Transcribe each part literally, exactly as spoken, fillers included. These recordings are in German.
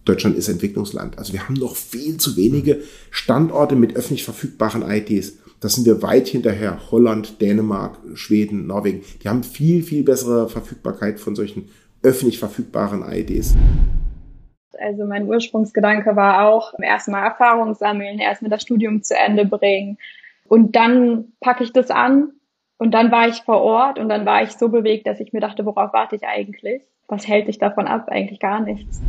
Deutschland ist Entwicklungsland. Also wir haben noch viel zu wenige Standorte mit öffentlich verfügbaren I Ds. Da sind wir weit hinterher. Holland, Dänemark, Schweden, Norwegen. Die haben viel, viel bessere Verfügbarkeit von solchen öffentlich verfügbaren I Ds. Also mein Ursprungsgedanke war auch, erstmal Erfahrung sammeln, erstmal das Studium zu Ende bringen. Und dann packe ich das an und dann war ich vor Ort und dann war ich so bewegt, dass ich mir dachte, worauf warte ich eigentlich? Was hält dich davon ab? Eigentlich gar nichts.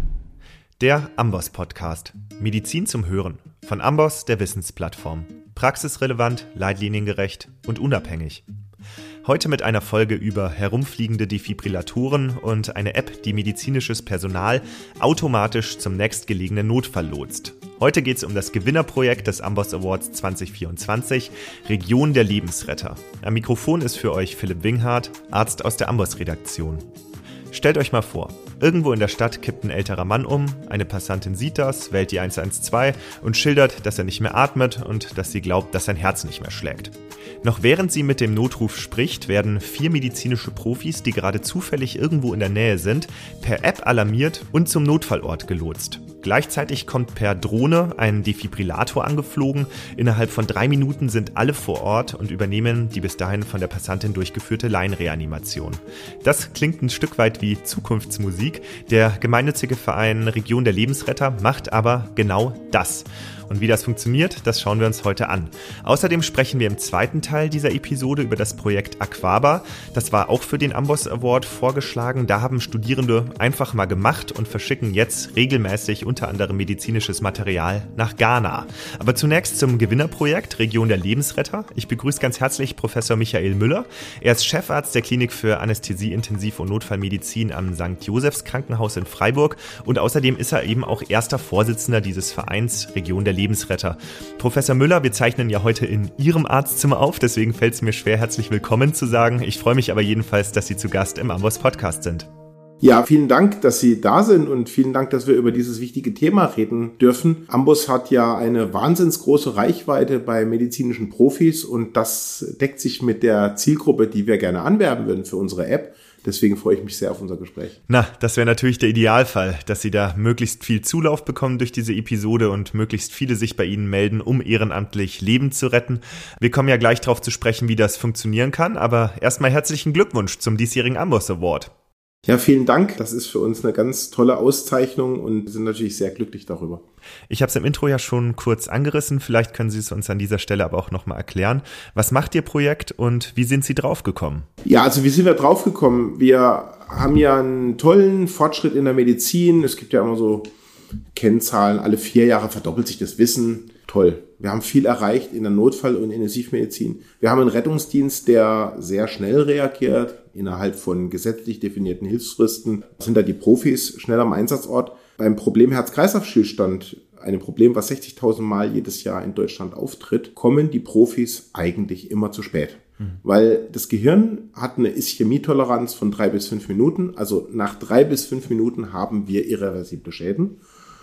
Der Amboss Podcast. Medizin zum Hören. Von Amboss, der Wissensplattform. Praxisrelevant, leitliniengerecht und unabhängig. Heute mit einer Folge über herumfliegende Defibrillatoren und eine App, die medizinisches Personal automatisch zum nächstgelegenen Notfall lotst. Heute geht es um das Gewinnerprojekt des Amboss Awards zwanzig vierundzwanzig, Region der Lebensretter. Am Mikrofon ist für euch Philipp Winghardt, Arzt aus der Amboss-Redaktion. Stellt euch mal vor, irgendwo in der Stadt kippt ein älterer Mann um, eine Passantin sieht das, wählt die eins eins zwei und schildert, dass er nicht mehr atmet und dass sie glaubt, dass sein Herz nicht mehr schlägt. Noch während sie mit dem Notruf spricht, werden vier medizinische Profis, die gerade zufällig irgendwo in der Nähe sind, per App alarmiert und zum Notfallort gelotst. Gleichzeitig kommt per Drohne ein Defibrillator angeflogen. Innerhalb von drei Minuten sind alle vor Ort und übernehmen die bis dahin von der Passantin durchgeführte Laienreanimation. Das klingt ein Stück weit wie Zukunftsmusik. Der gemeinnützige Verein Region der Lebensretter macht aber genau das. Und wie das funktioniert, das schauen wir uns heute an. Außerdem sprechen wir im zweiten Teil dieser Episode über das Projekt Aquaba. Das war auch für den Amboss Award vorgeschlagen. Da haben Studierende einfach mal gemacht und verschicken jetzt regelmäßig unter anderem medizinisches Material nach Ghana. Aber zunächst zum Gewinnerprojekt Region der Lebensretter. Ich begrüße ganz herzlich Professor Michael Müller. Er ist Chefarzt der Klinik für Anästhesie, Intensiv- und Notfallmedizin am Sankt Josephs Krankenhaus in Freiburg. Und außerdem ist er eben auch erster Vorsitzender dieses Vereins Region der Lebensretter. Professor Müller, wir zeichnen ja heute in Ihrem Arztzimmer auf, deswegen fällt es mir schwer, herzlich willkommen zu sagen. Ich freue mich aber jedenfalls, dass Sie zu Gast im Amboss Podcast sind. Ja, vielen Dank, dass Sie da sind und vielen Dank, dass wir über dieses wichtige Thema reden dürfen. Amboss hat ja eine wahnsinns große Reichweite bei medizinischen Profis und das deckt sich mit der Zielgruppe, die wir gerne anwerben würden für unsere App. Deswegen freue ich mich sehr auf unser Gespräch. Na, das wäre natürlich der Idealfall, dass Sie da möglichst viel Zulauf bekommen durch diese Episode und möglichst viele sich bei Ihnen melden, um ehrenamtlich Leben zu retten. Wir kommen ja gleich darauf zu sprechen, wie das funktionieren kann, aber erstmal herzlichen Glückwunsch zum diesjährigen Amboss Award. Ja, vielen Dank. Das ist für uns eine ganz tolle Auszeichnung und wir sind natürlich sehr glücklich darüber. Ich habe es im Intro ja schon kurz angerissen. Vielleicht können Sie es uns an dieser Stelle aber auch nochmal erklären. Was macht Ihr Projekt und wie sind Sie draufgekommen? Ja, also wie sind wir draufgekommen? Wir haben ja einen tollen Fortschritt in der Medizin. Es gibt ja immer so Kennzahlen. Alle vier Jahre verdoppelt sich das Wissen. Toll. Wir haben viel erreicht in der Notfall- und Intensivmedizin. Wir haben einen Rettungsdienst, der sehr schnell reagiert. Innerhalb von gesetzlich definierten Hilfsfristen sind da die Profis schnell am Einsatzort. Beim Problem Herz-Kreislauf-Stillstand, einem Problem, was sechzigtausend Mal jedes Jahr in Deutschland auftritt, kommen die Profis eigentlich immer zu spät. Mhm. Weil das Gehirn hat eine Ischämietoleranz von drei bis fünf Minuten. Also nach drei bis fünf Minuten haben wir irreversible Schäden.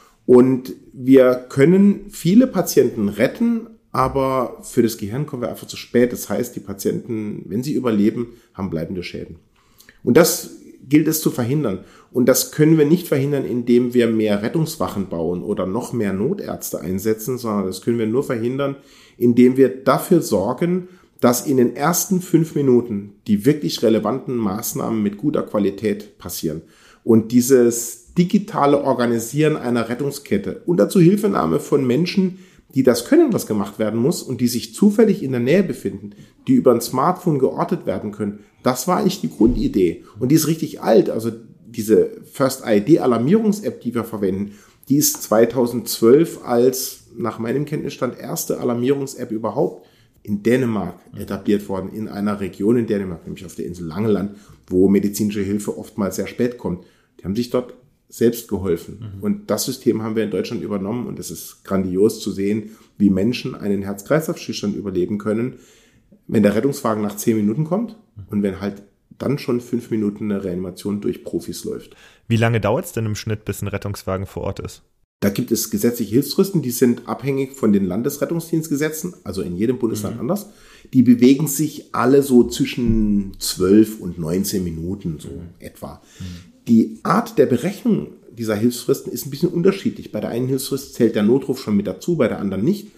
Und wir können viele Patienten retten, aber für das Gehirn kommen wir einfach zu spät. Das heißt, die Patienten, wenn sie überleben, haben bleibende Schäden. Und das gilt es zu verhindern. Und das können wir nicht verhindern, indem wir mehr Rettungswachen bauen oder noch mehr Notärzte einsetzen, sondern das können wir nur verhindern, indem wir dafür sorgen, dass in den ersten fünf Minuten die wirklich relevanten Maßnahmen mit guter Qualität passieren. Und dieses digitale Organisieren einer Rettungskette unter Zuhilfenahme von Menschen, die das können, was gemacht werden muss und die sich zufällig in der Nähe befinden, die über ein Smartphone geortet werden können. Das war eigentlich die Grundidee. Und die ist richtig alt. Also diese First I D-Alarmierungs-App, die wir verwenden, die ist zweitausendzwölf als nach meinem Kenntnisstand erste Alarmierungs-App überhaupt in Dänemark etabliert worden, in einer Region in Dänemark, nämlich auf der Insel Langeland, wo medizinische Hilfe oftmals sehr spät kommt. Die haben sich dort selbst geholfen. Mhm. Und das System haben wir in Deutschland übernommen und es ist grandios zu sehen, wie Menschen einen Herz-Kreislauf-Stillstand überleben können, wenn der Rettungswagen nach zehn Minuten kommt und wenn halt dann schon fünf Minuten eine Reanimation durch Profis läuft. Wie lange dauert es denn im Schnitt, bis ein Rettungswagen vor Ort ist? Da gibt es gesetzliche Hilfsfristen, die sind abhängig von den Landesrettungsdienstgesetzen, also in jedem Bundesland mhm. anders. Die bewegen sich alle so zwischen zwölf und neunzehn Minuten, so mhm. etwa. Mhm. Die Art der Berechnung dieser Hilfsfristen ist ein bisschen unterschiedlich. Bei der einen Hilfsfrist zählt der Notruf schon mit dazu, bei der anderen nicht.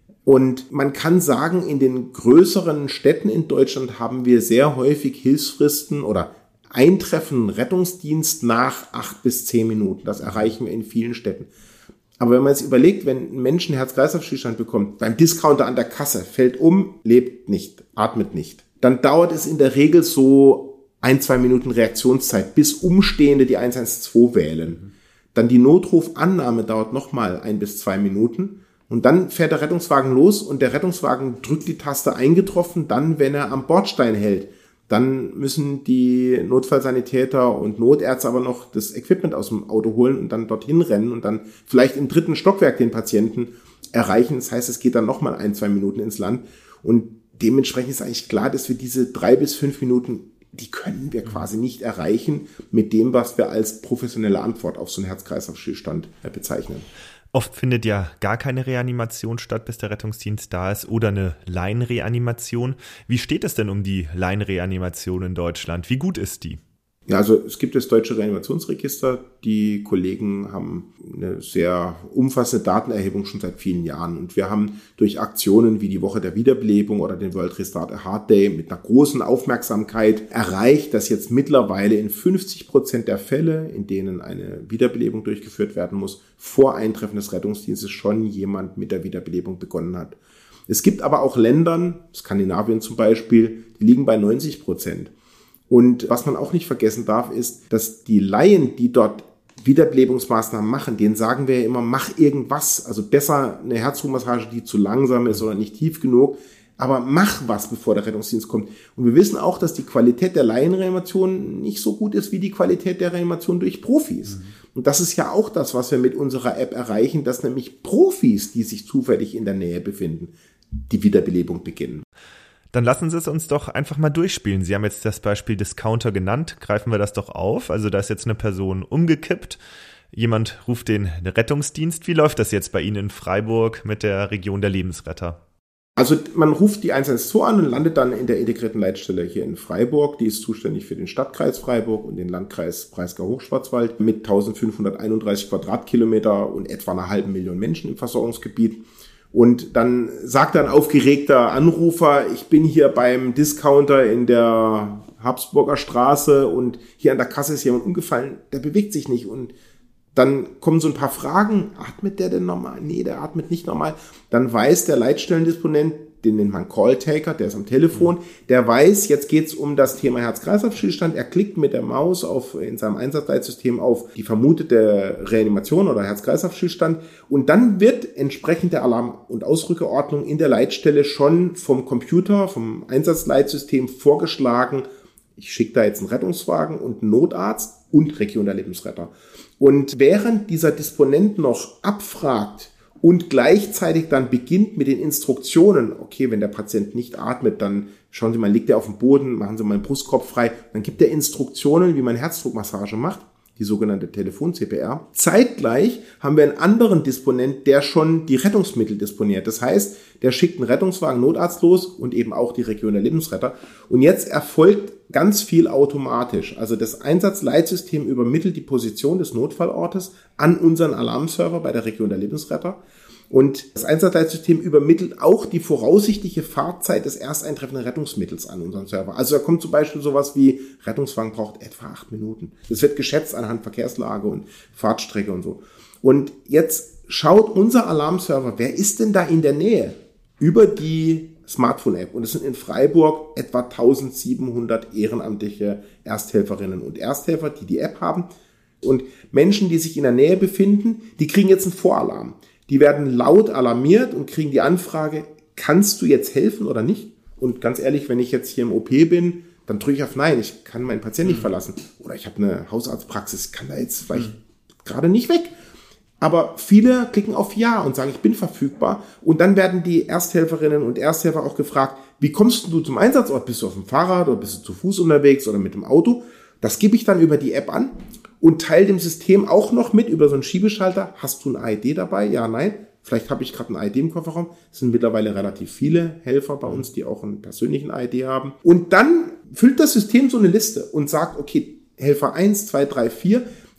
Und man kann sagen, in den größeren Städten in Deutschland haben wir sehr häufig Hilfsfristen oder Eintreffen Rettungsdienst nach acht bis zehn Minuten. Das erreichen wir in vielen Städten. Aber wenn man jetzt überlegt, wenn ein Mensch einen Herz-Kreislauf-Stillstand bekommt, beim Discounter an der Kasse, fällt um, lebt nicht, atmet nicht, dann dauert es in der Regel so ein, zwei Minuten Reaktionszeit, bis Umstehende die eins eins zwei wählen. Dann die Notrufannahme dauert nochmal ein bis zwei Minuten. Und dann fährt der Rettungswagen los und der Rettungswagen drückt die Taste eingetroffen, dann, wenn er am Bordstein hält. Dann müssen die Notfallsanitäter und Notärzte aber noch das Equipment aus dem Auto holen und dann dorthin rennen und dann vielleicht im dritten Stockwerk den Patienten erreichen. Das heißt, es geht dann nochmal ein, zwei Minuten ins Land. Und dementsprechend ist eigentlich klar, dass wir diese drei bis fünf Minuten, die können wir quasi nicht erreichen mit dem, was wir als professionelle Antwort auf so einen Herz-Kreislauf-Stillstand bezeichnen. Oft findet ja gar keine Reanimation statt, bis der Rettungsdienst da ist, oder eine Laienreanimation. Wie steht es denn um die Laienreanimation in Deutschland? Wie gut ist die? Ja, also es gibt das Deutsche Reanimationsregister. Die Kollegen haben eine sehr umfassende Datenerhebung schon seit vielen Jahren. Und wir haben durch Aktionen wie die Woche der Wiederbelebung oder den World Restart a Heart Day mit einer großen Aufmerksamkeit erreicht, dass jetzt mittlerweile in fünfzig Prozent der Fälle, in denen eine Wiederbelebung durchgeführt werden muss, vor Eintreffen des Rettungsdienstes schon jemand mit der Wiederbelebung begonnen hat. Es gibt aber auch Länder, Skandinavien zum Beispiel, die liegen bei neunzig Prozent. Und was man auch nicht vergessen darf, ist, dass die Laien, die dort Wiederbelebungsmaßnahmen machen, denen sagen wir ja immer, mach irgendwas. Also besser eine Herzruhmassage, die zu langsam ist oder nicht tief genug. Aber mach was, bevor der Rettungsdienst kommt. Und wir wissen auch, dass die Qualität der Laienreanimation nicht so gut ist wie die Qualität der Reanimation durch Profis. Mhm. Und das ist ja auch das, was wir mit unserer App erreichen, dass nämlich Profis, die sich zufällig in der Nähe befinden, die Wiederbelebung beginnen. Dann lassen Sie es uns doch einfach mal durchspielen. Sie haben jetzt das Beispiel Discounter genannt. Greifen wir das doch auf. Also da ist jetzt eine Person umgekippt. Jemand ruft den Rettungsdienst. Wie läuft das jetzt bei Ihnen in Freiburg mit der Region der Lebensretter? Also man ruft die eins eins zwei an und landet dann in der integrierten Leitstelle hier in Freiburg. Die ist zuständig für den Stadtkreis Freiburg und den Landkreis Breisgau-Hochschwarzwald mit eintausendfünfhunderteinunddreißig Quadratkilometer und etwa einer halben Million Menschen im Versorgungsgebiet. Und dann sagt ein aufgeregter Anrufer, ich bin hier beim Discounter in der Habsburger Straße und hier an der Kasse ist jemand umgefallen, der bewegt sich nicht. Und dann kommen so ein paar Fragen, atmet der denn normal? Nee, der atmet nicht normal. Dann weiß der Leitstellendisponent, den nennt man Call-Taker, der ist am Telefon, der weiß, jetzt geht's um das Thema Herz-Kreislauf-Stillstand. Er klickt mit der Maus auf, in seinem Einsatzleitsystem auf die vermutete Reanimation oder Herz-Kreislauf-Stillstand und dann wird entsprechend der Alarm- und Ausrückeordnung in der Leitstelle schon vom Computer, vom Einsatzleitsystem vorgeschlagen, ich schicke da jetzt einen Rettungswagen und einen Notarzt und Region der Lebensretter. Und während dieser Disponent noch abfragt, und gleichzeitig dann beginnt mit den Instruktionen, okay, wenn der Patient nicht atmet, dann schauen Sie mal, liegt er auf dem Boden, machen Sie mal den Brustkorb frei. Dann gibt er Instruktionen, wie man Herzdruckmassage macht, die sogenannte Telefon-C P R. Zeitgleich haben wir einen anderen Disponent, der schon die Rettungsmittel disponiert. Das heißt, der schickt einen Rettungswagen, Notarzt los und eben auch die Region der Lebensretter. Und jetzt erfolgt ganz viel automatisch. Also das Einsatzleitsystem übermittelt die Position des Notfallortes an unseren Alarmserver bei der Region der Lebensretter. Und das Einsatzleitsystem übermittelt auch die voraussichtliche Fahrzeit des ersteintreffenden Rettungsmittels an unseren Server. Also da kommt zum Beispiel sowas wie, Rettungswagen braucht etwa acht Minuten. Das wird geschätzt anhand Verkehrslage und Fahrtstrecke und so. Und jetzt schaut unser Alarmserver, wer ist denn da in der Nähe? Über die Smartphone-App. Und es sind in Freiburg etwa eintausendsiebenhundert ehrenamtliche Ersthelferinnen und Ersthelfer, die die App haben. Und Menschen, die sich in der Nähe befinden, die kriegen jetzt einen Voralarm. Die werden laut alarmiert und kriegen die Anfrage, kannst du jetzt helfen oder nicht? Und ganz ehrlich, wenn ich jetzt hier im O P bin, dann drücke ich auf Nein, ich kann meinen Patienten nicht verlassen. Oder ich habe eine Hausarztpraxis, kann da jetzt vielleicht mhm. gerade nicht weg. Aber viele klicken auf Ja und sagen, ich bin verfügbar. Und dann werden die Ersthelferinnen und Ersthelfer auch gefragt, wie kommst du zum Einsatzort? Bist du auf dem Fahrrad oder bist du zu Fuß unterwegs oder mit dem Auto? Das gebe ich dann über die App an und teile dem System auch noch mit über so einen Schiebeschalter. Hast du ein I D dabei? Ja, nein. Vielleicht habe ich gerade ein I D im Kofferraum. Es sind mittlerweile relativ viele Helfer bei uns, die auch einen persönlichen I D haben. Und dann füllt das System so eine Liste und sagt, okay, Helfer eins, zwei, drei, vier,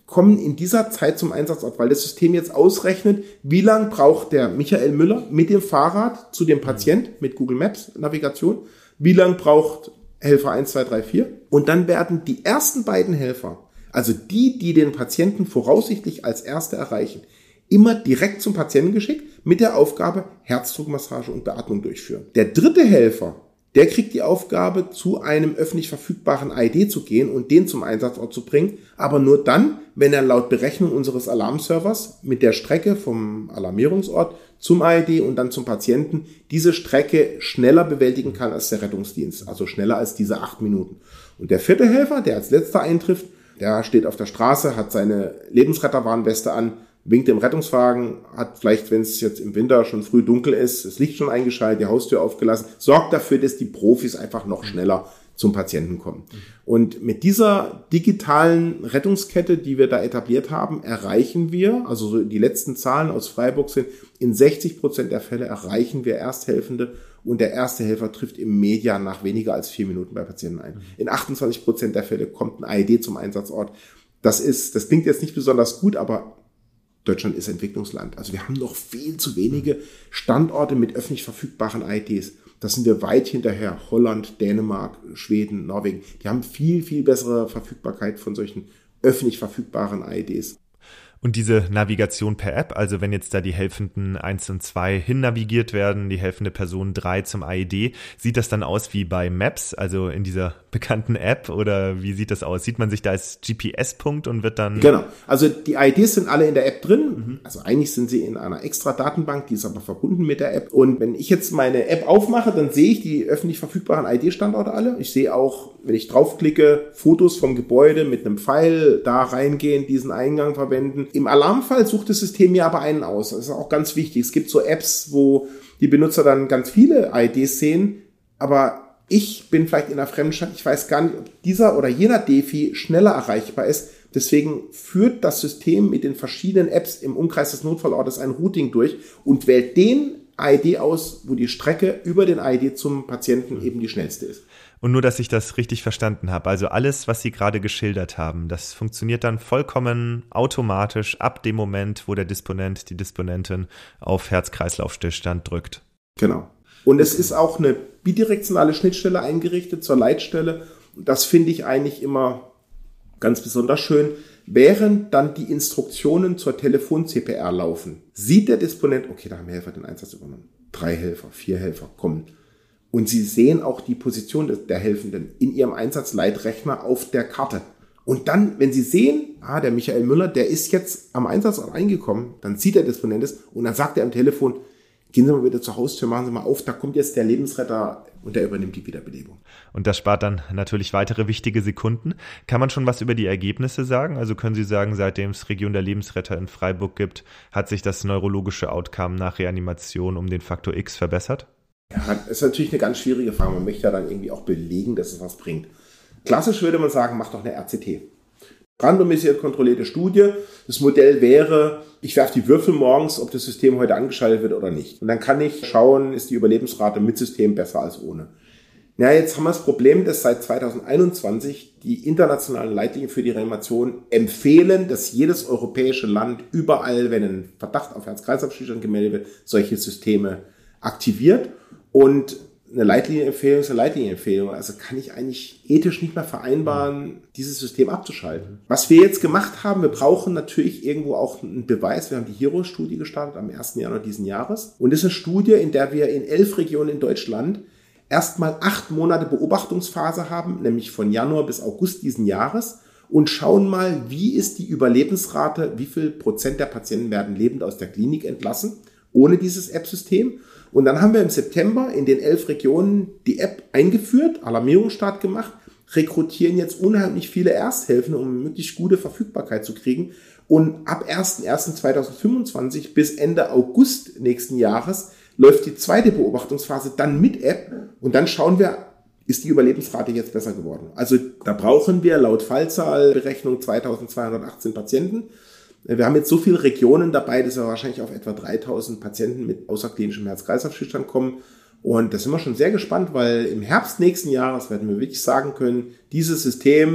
kommen in dieser Zeit zum Einsatzort, weil das System jetzt ausrechnet, wie lang braucht der Michael Müller mit dem Fahrrad zu dem Patient mit Google Maps Navigation, wie lang braucht Helfer eins, zwei, drei, vier und dann werden die ersten beiden Helfer, also die, die den Patienten voraussichtlich als Erste erreichen, immer direkt zum Patienten geschickt mit der Aufgabe Herzdruckmassage und Beatmung durchführen. Der dritte Helfer, der kriegt die Aufgabe, zu einem öffentlich verfügbaren I D zu gehen und den zum Einsatzort zu bringen, aber nur dann, wenn er laut Berechnung unseres Alarmservers mit der Strecke vom Alarmierungsort zum I D und dann zum Patienten diese Strecke schneller bewältigen kann als der Rettungsdienst, also schneller als diese acht Minuten. Und der vierte Helfer, der als letzter eintrifft, der steht auf der Straße, hat seine Lebensretterwarnweste an, winkt dem Rettungswagen, hat vielleicht, wenn es jetzt im Winter schon früh dunkel ist, das Licht schon eingeschaltet, die Haustür aufgelassen, sorgt dafür, dass die Profis einfach noch schneller zum Patienten kommen. Und mit dieser digitalen Rettungskette, die wir da etabliert haben, erreichen wir, also so die letzten Zahlen aus Freiburg sind, in sechzig Prozent der Fälle erreichen wir Ersthelfende und der erste Helfer trifft im Median nach weniger als vier Minuten bei Patienten ein. In achtundzwanzig Prozent der Fälle kommt ein I D zum Einsatzort. Das ist, das klingt jetzt nicht besonders gut, aber Deutschland ist Entwicklungsland. Also wir haben noch viel zu wenige Standorte mit öffentlich verfügbaren I Ds. Da sind wir weit hinterher. Holland, Dänemark, Schweden, Norwegen. Die haben viel, viel bessere Verfügbarkeit von solchen öffentlich verfügbaren I Ds. Und diese Navigation per App, also wenn jetzt da die Helfenden eins und zwei hin navigiert werden, die helfende Person drei zum I E D, sieht das dann aus wie bei Maps, also in dieser bekannten App, oder wie sieht das aus? Sieht man sich da als G P S-Punkt und wird dann... Genau, also die I Ds sind alle in der App drin, mhm. Also eigentlich sind sie in einer extra Datenbank, die ist aber verbunden mit der App und wenn ich jetzt meine App aufmache, dann sehe ich die öffentlich verfügbaren I D-Standorte alle. Ich sehe auch, wenn ich draufklicke, Fotos vom Gebäude mit einem Pfeil, da reingehen, diesen Eingang verwenden. Im Alarmfall sucht das System mir aber einen aus. Das ist auch ganz wichtig. Es gibt so Apps, wo die Benutzer dann ganz viele I Ds sehen, aber ich bin vielleicht in einer fremden Stadt, ich weiß gar nicht, ob dieser oder jener Defi schneller erreichbar ist. Deswegen führt das System mit den verschiedenen Apps im Umkreis des Notfallortes ein Routing durch und wählt den I D aus, wo die Strecke über den I D zum Patienten eben die schnellste ist. Und nur, dass ich das richtig verstanden habe, also alles, was Sie gerade geschildert haben, das funktioniert dann vollkommen automatisch ab dem Moment, wo der Disponent, die Disponentin auf Herz-Kreislauf-Stillstand drückt. Genau. Und es ist auch eine bidirektionale Schnittstelle eingerichtet zur Leitstelle. Das finde ich eigentlich immer ganz besonders schön. Während dann die Instruktionen zur Telefon-C P R laufen, sieht der Disponent, okay, da haben Helfer den Einsatz übernommen. Drei Helfer, vier Helfer, kommen. Und Sie sehen auch die Position der Helfenden in Ihrem Einsatzleitrechner auf der Karte. Und dann, wenn Sie sehen, ah, der Michael Müller, der ist jetzt am Einsatzort eingekommen, dann sieht der Disponent es und dann sagt er am Telefon, gehen Sie mal wieder zur Haustür, machen Sie mal auf, da kommt jetzt der Lebensretter und der übernimmt die Wiederbelebung. Und das spart dann natürlich weitere wichtige Sekunden. Kann man schon was über die Ergebnisse sagen? Also können Sie sagen, seitdem es Region der Lebensretter in Freiburg gibt, hat sich das neurologische Outcome nach Reanimation um den Faktor X verbessert? Ja, das ist natürlich eine ganz schwierige Frage. Man möchte ja dann irgendwie auch belegen, dass es was bringt. Klassisch würde man sagen, mach doch eine R C T. Randomisiert kontrollierte Studie. Das Modell wäre, ich werfe die Würfel morgens, ob das System heute angeschaltet wird oder nicht. Und dann kann ich schauen, ist die Überlebensrate mit System besser als ohne. Ja, jetzt haben wir das Problem, dass seit zwanzig einundzwanzig die internationalen Leitlinien für die Reanimation empfehlen, dass jedes europäische Land überall, wenn ein Verdacht auf Herz-Kreislauf-Stillstand gemeldet wird, solche Systeme aktiviert. Und eine Leitlinienempfehlung ist eine Leitlinienempfehlung. Also kann ich eigentlich ethisch nicht mehr vereinbaren, dieses System abzuschalten. Was wir jetzt gemacht haben, wir brauchen natürlich irgendwo auch einen Beweis. Wir haben die Hero-Studie gestartet am ersten Januar diesen Jahres. Und das ist eine Studie, in der wir in elf Regionen in Deutschland erstmal acht Monate Beobachtungsphase haben, nämlich von Januar bis August diesen Jahres. Und schauen mal, wie ist die Überlebensrate, wie viel Prozent der Patienten werden lebend aus der Klinik entlassen, ohne dieses App-System. Und dann haben wir im September in den elf Regionen die App eingeführt, Alarmierungsstart gemacht, rekrutieren jetzt unheimlich viele Ersthelfende, um möglichst gute Verfügbarkeit zu kriegen. Und ab erster erster zweitausendfünfundzwanzig bis Ende August nächsten Jahres läuft die zweite Beobachtungsphase dann mit App. Und dann schauen wir, ist die Überlebensrate jetzt besser geworden. Also da brauchen wir laut Fallzahlberechnung zweitausendzweihundertachtzehn Patienten. Wir haben jetzt so viele Regionen dabei, dass wir wahrscheinlich auf etwa dreitausend Patienten mit außerklinischem Herz-Kreislauf-Stillstand kommen. Und da sind wir schon sehr gespannt, weil im Herbst nächsten Jahres werden wir wirklich sagen können, dieses System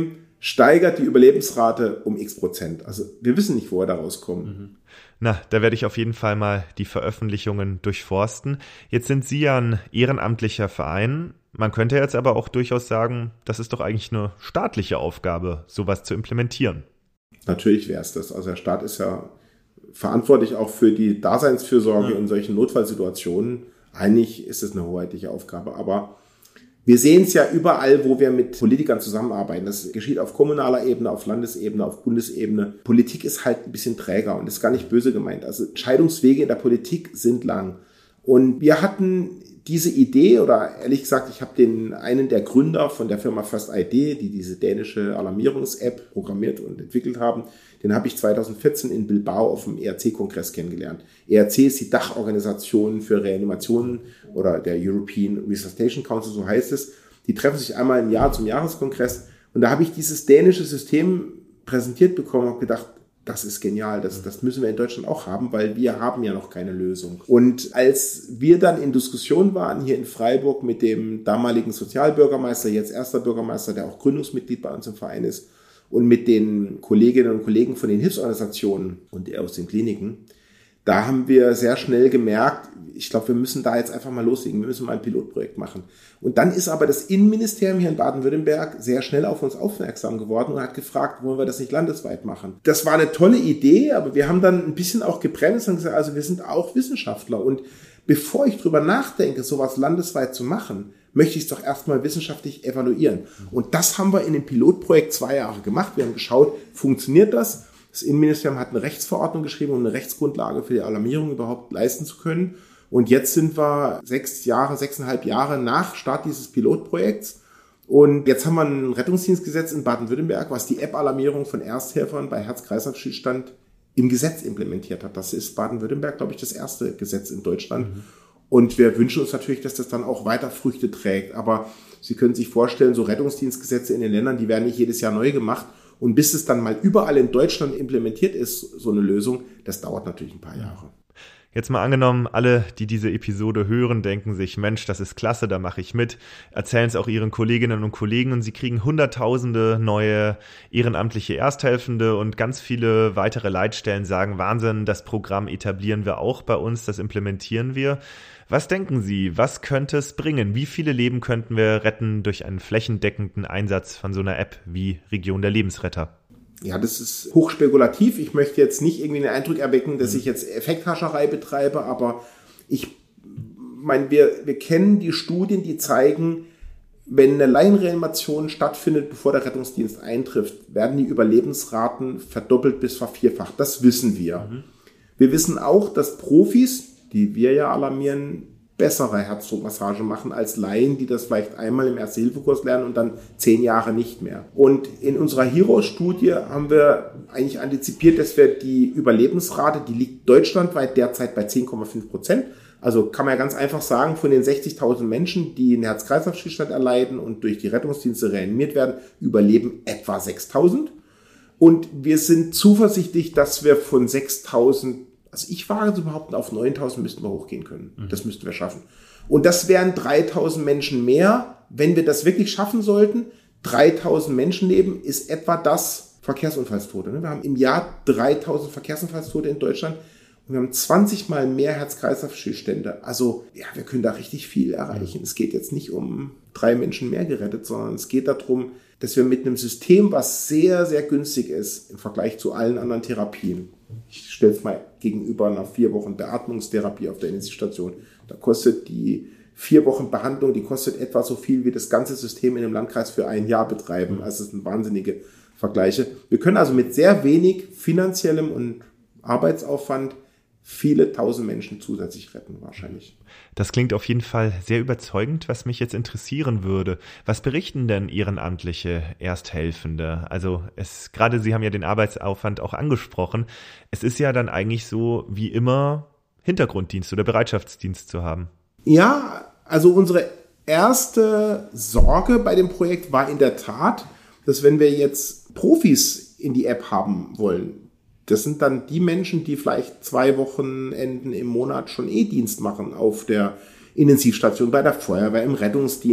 steigert die Überlebensrate um x Prozent. Also wir wissen nicht, wo wir da rauskommen. Mhm. Na, da werde ich auf jeden Fall mal die Veröffentlichungen durchforsten. Jetzt sind Sie ja ein ehrenamtlicher Verein. Man könnte jetzt aber auch durchaus sagen, das ist doch eigentlich eine staatliche Aufgabe, sowas zu implementieren. Natürlich wäre es das. Also der Staat ist ja verantwortlich auch für die Daseinsfürsorge ja. in solchen Notfallsituationen. Eigentlich ist es eine hoheitliche Aufgabe, aber wir sehen es ja überall, wo wir mit Politikern zusammenarbeiten. Das geschieht auf kommunaler Ebene, auf Landesebene, auf Bundesebene. Politik ist halt ein bisschen träger und ist gar nicht böse gemeint. Also Entscheidungswege in der Politik sind lang. Und wir hatten diese Idee, oder ehrlich gesagt, ich habe den einen der Gründer von der Firma First I D, die diese dänische Alarmierungs-App programmiert und entwickelt haben, den habe ich zweitausendvierzehn in Bilbao auf dem E R C-Kongress kennengelernt. E R C ist die Dachorganisation für Reanimationen oder der European Resuscitation Council, so heißt es. Die treffen sich einmal im Jahr zum Jahreskongress und da habe ich dieses dänische System präsentiert bekommen und habe gedacht, das ist genial, das, das müssen wir in Deutschland auch haben, weil wir haben ja noch keine Lösung. Und als wir dann in Diskussion waren hier in Freiburg mit dem damaligen Sozialbürgermeister, jetzt erster Bürgermeister, der auch Gründungsmitglied bei uns im Verein ist, und mit den Kolleginnen und Kollegen von den Hilfsorganisationen und aus den Kliniken, da haben wir sehr schnell gemerkt, ich glaube, wir müssen da jetzt einfach mal loslegen, wir müssen mal ein Pilotprojekt machen. Und dann ist aber das Innenministerium hier in Baden-Württemberg sehr schnell auf uns aufmerksam geworden und hat gefragt, wollen wir das nicht landesweit machen? Das war eine tolle Idee, aber wir haben dann ein bisschen auch gebremst und gesagt, also wir sind auch Wissenschaftler und bevor ich drüber nachdenke, sowas landesweit zu machen, möchte ich es doch erstmal wissenschaftlich evaluieren. Und das haben wir in dem Pilotprojekt zwei Jahre gemacht. Wir haben geschaut, funktioniert das? Das Innenministerium hat eine Rechtsverordnung geschrieben, um eine Rechtsgrundlage für die Alarmierung überhaupt leisten zu können. Und jetzt sind wir sechs Jahre, sechseinhalb Jahre nach Start dieses Pilotprojekts. Und jetzt haben wir ein Rettungsdienstgesetz in Baden-Württemberg, was die App-Alarmierung von Ersthelfern bei Herz-Kreislauf-Stillstand im Gesetz implementiert hat. Das ist Baden-Württemberg, glaube ich, das erste Gesetz in Deutschland. Mhm. Und wir wünschen uns natürlich, dass das dann auch weiter Früchte trägt. Aber Sie können sich vorstellen, so Rettungsdienstgesetze in den Ländern, die werden nicht jedes Jahr neu gemacht. Und bis es dann mal überall in Deutschland implementiert ist, so eine Lösung, das dauert natürlich ein paar Jahre. Jetzt mal angenommen, alle, die diese Episode hören, denken sich, Mensch, das ist klasse, da mache ich mit, erzählen es auch ihren Kolleginnen und Kollegen und sie kriegen hunderttausende neue ehrenamtliche Ersthelfende und ganz viele weitere Leitstellen sagen, Wahnsinn, das Programm etablieren wir auch bei uns, das implementieren wir. Was denken Sie, was könnte es bringen? Wie viele Leben könnten wir retten durch einen flächendeckenden Einsatz von so einer App wie Region der Lebensretter? Ja, das ist hochspekulativ. Ich möchte jetzt nicht irgendwie den Eindruck erwecken, dass ich jetzt Effekthascherei betreibe, aber ich meine, wir, wir kennen die Studien, die zeigen, wenn eine Laienreanimation stattfindet, bevor der Rettungsdienst eintrifft, werden die Überlebensraten verdoppelt bis vervierfacht. Das wissen wir. Mhm. Wir wissen auch, dass Profis, die wir ja alarmieren, bessere Herzdruckmassage machen als Laien, die das vielleicht einmal im Erste-Hilfe-Kurs lernen und dann zehn Jahre nicht mehr. Und in unserer Hero-Studie haben wir eigentlich antizipiert, dass wir die Überlebensrate, die liegt deutschlandweit derzeit bei zehn Komma fünf Prozent. Also kann man ja ganz einfach sagen, von den sechzigtausend Menschen, die einen Herz-Kreislauf-Stillstand erleiden und durch die Rettungsdienste reanimiert werden, überleben etwa sechstausend. Und wir sind zuversichtlich, dass wir von sechstausend, also ich wage zu behaupten, auf neuntausend müssten wir hochgehen können. Mhm. Das müssten wir schaffen. Und das wären dreitausend Menschen mehr, wenn wir das wirklich schaffen sollten. dreitausend Menschenleben ist etwa das Verkehrsunfallstote. Wir haben im Jahr dreitausend Verkehrsunfallstote in Deutschland und wir haben zwanzig Mal mehr Herz-Kreislauf-Stillstände. Also ja, wir können da richtig viel erreichen. Mhm. Es geht jetzt nicht um drei Menschen mehr gerettet, sondern es geht darum, dass wir mit einem System, was sehr, sehr günstig ist im Vergleich zu allen anderen Therapien. Ich stelle es mal gegenüber einer vier Wochen Beatmungstherapie auf der Intensivstation. Da kostet die vier Wochen Behandlung, die kostet etwa so viel wie das ganze System in einem Landkreis für ein Jahr betreiben. Also das sind wahnsinnige Vergleiche. Wir können also mit sehr wenig finanziellem und Arbeitsaufwand viele tausend Menschen zusätzlich retten wahrscheinlich. Das klingt auf jeden Fall sehr überzeugend, was mich jetzt interessieren würde. Was berichten denn ehrenamtliche Ersthelfende? Also es, gerade Sie haben ja den Arbeitsaufwand auch angesprochen. Es ist ja dann eigentlich so wie immer Hintergrunddienst oder Bereitschaftsdienst zu haben. Ja, also unsere erste Sorge bei dem Projekt war in der Tat, dass wenn wir jetzt Profis in die App haben wollen, das sind dann die Menschen, die vielleicht zwei Wochenenden im Monat schon eh Dienst machen auf der Intensivstation, bei der Feuerwehr, im Rettungsdienst.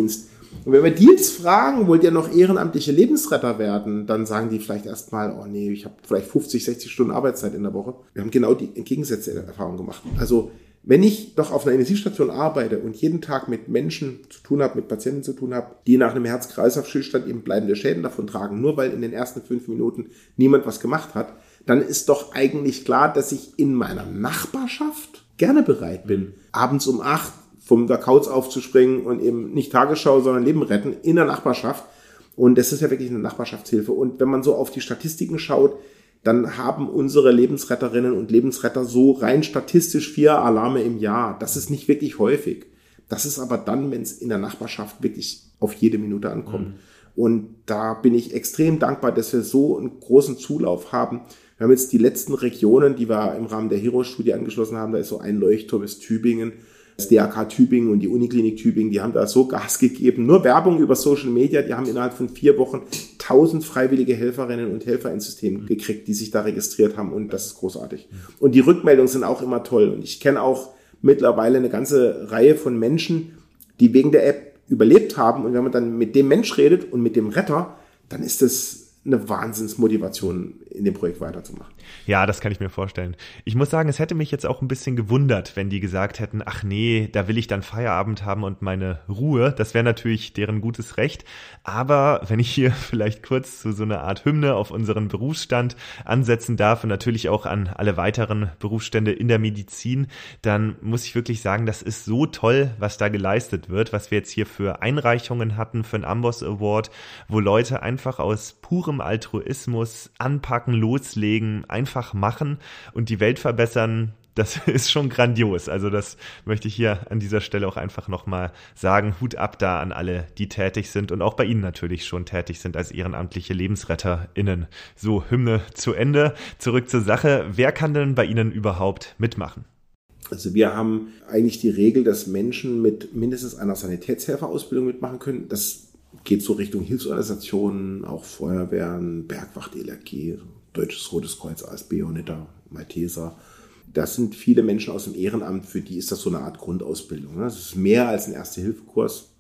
Und wenn wir die jetzt fragen, wollt ihr noch ehrenamtliche Lebensretter werden, dann sagen die vielleicht erstmal, oh nee, ich habe vielleicht fünfzig, sechzig Stunden Arbeitszeit in der Woche. Wir haben genau die entgegengesetzte Erfahrung gemacht. Also wenn ich doch auf einer Intensivstation arbeite und jeden Tag mit Menschen zu tun habe, mit Patienten zu tun habe, die nach einem Herz-Kreislauf-Stillstand eben bleibende Schäden davon tragen, nur weil in den ersten fünf Minuten niemand was gemacht hat, dann ist doch eigentlich klar, dass ich in meiner Nachbarschaft gerne bereit bin, abends um acht vom der Couch aufzuspringen und eben nicht Tagesschau, sondern Leben retten in der Nachbarschaft. Und das ist ja wirklich eine Nachbarschaftshilfe. Und wenn man so auf die Statistiken schaut, dann haben unsere Lebensretterinnen und Lebensretter so rein statistisch vier Alarme im Jahr. Das ist nicht wirklich häufig. Das ist aber dann, wenn es in der Nachbarschaft wirklich auf jede Minute ankommt. Mhm. Und da bin ich extrem dankbar, dass wir so einen großen Zulauf haben. Wir haben jetzt die letzten Regionen, die wir im Rahmen der Hero-Studie angeschlossen haben. Da ist so ein Leuchtturm, ist Tübingen. Das D A K Tübingen und die Uniklinik Tübingen, die haben da so Gas gegeben. Nur Werbung über Social Media, die haben innerhalb von vier Wochen tausend freiwillige Helferinnen und Helfer ins System gekriegt, die sich da registriert haben, und das ist großartig. Und die Rückmeldungen sind auch immer toll. Und ich kenne auch mittlerweile eine ganze Reihe von Menschen, die wegen der App überlebt haben. Und wenn man dann mit dem Mensch redet und mit dem Retter, dann ist das eine Wahnsinnsmotivation, in dem Projekt weiterzumachen. Ja, das kann ich mir vorstellen. Ich muss sagen, es hätte mich jetzt auch ein bisschen gewundert, wenn die gesagt hätten, ach nee, da will ich dann Feierabend haben und meine Ruhe. Das wäre natürlich deren gutes Recht. Aber wenn ich hier vielleicht kurz zu so einer Art Hymne auf unseren Berufsstand ansetzen darf und natürlich auch an alle weiteren Berufsstände in der Medizin, dann muss ich wirklich sagen, das ist so toll, was da geleistet wird, was wir jetzt hier für Einreichungen hatten für einen Amboss Award, wo Leute einfach aus purem Altruismus anpacken, loslegen, einfach machen und die Welt verbessern. Das ist schon grandios. Also das möchte ich hier an dieser Stelle auch einfach nochmal sagen. Hut ab da an alle, die tätig sind und auch bei Ihnen natürlich schon tätig sind als ehrenamtliche LebensretterInnen. So, Hymne zu Ende. Zurück zur Sache. Wer kann denn bei Ihnen überhaupt mitmachen? Also wir haben eigentlich die Regel, dass Menschen mit mindestens einer Sanitätshelferausbildung mitmachen können. Das geht so Richtung Hilfsorganisationen, auch Feuerwehren, Bergwacht, E L R G, Deutsches Rotes Kreuz, A S B, Honetta, Malteser. Das sind viele Menschen aus dem Ehrenamt, für die ist das so eine Art Grundausbildung. Das ist mehr als ein Erste-Hilfe-Kurs.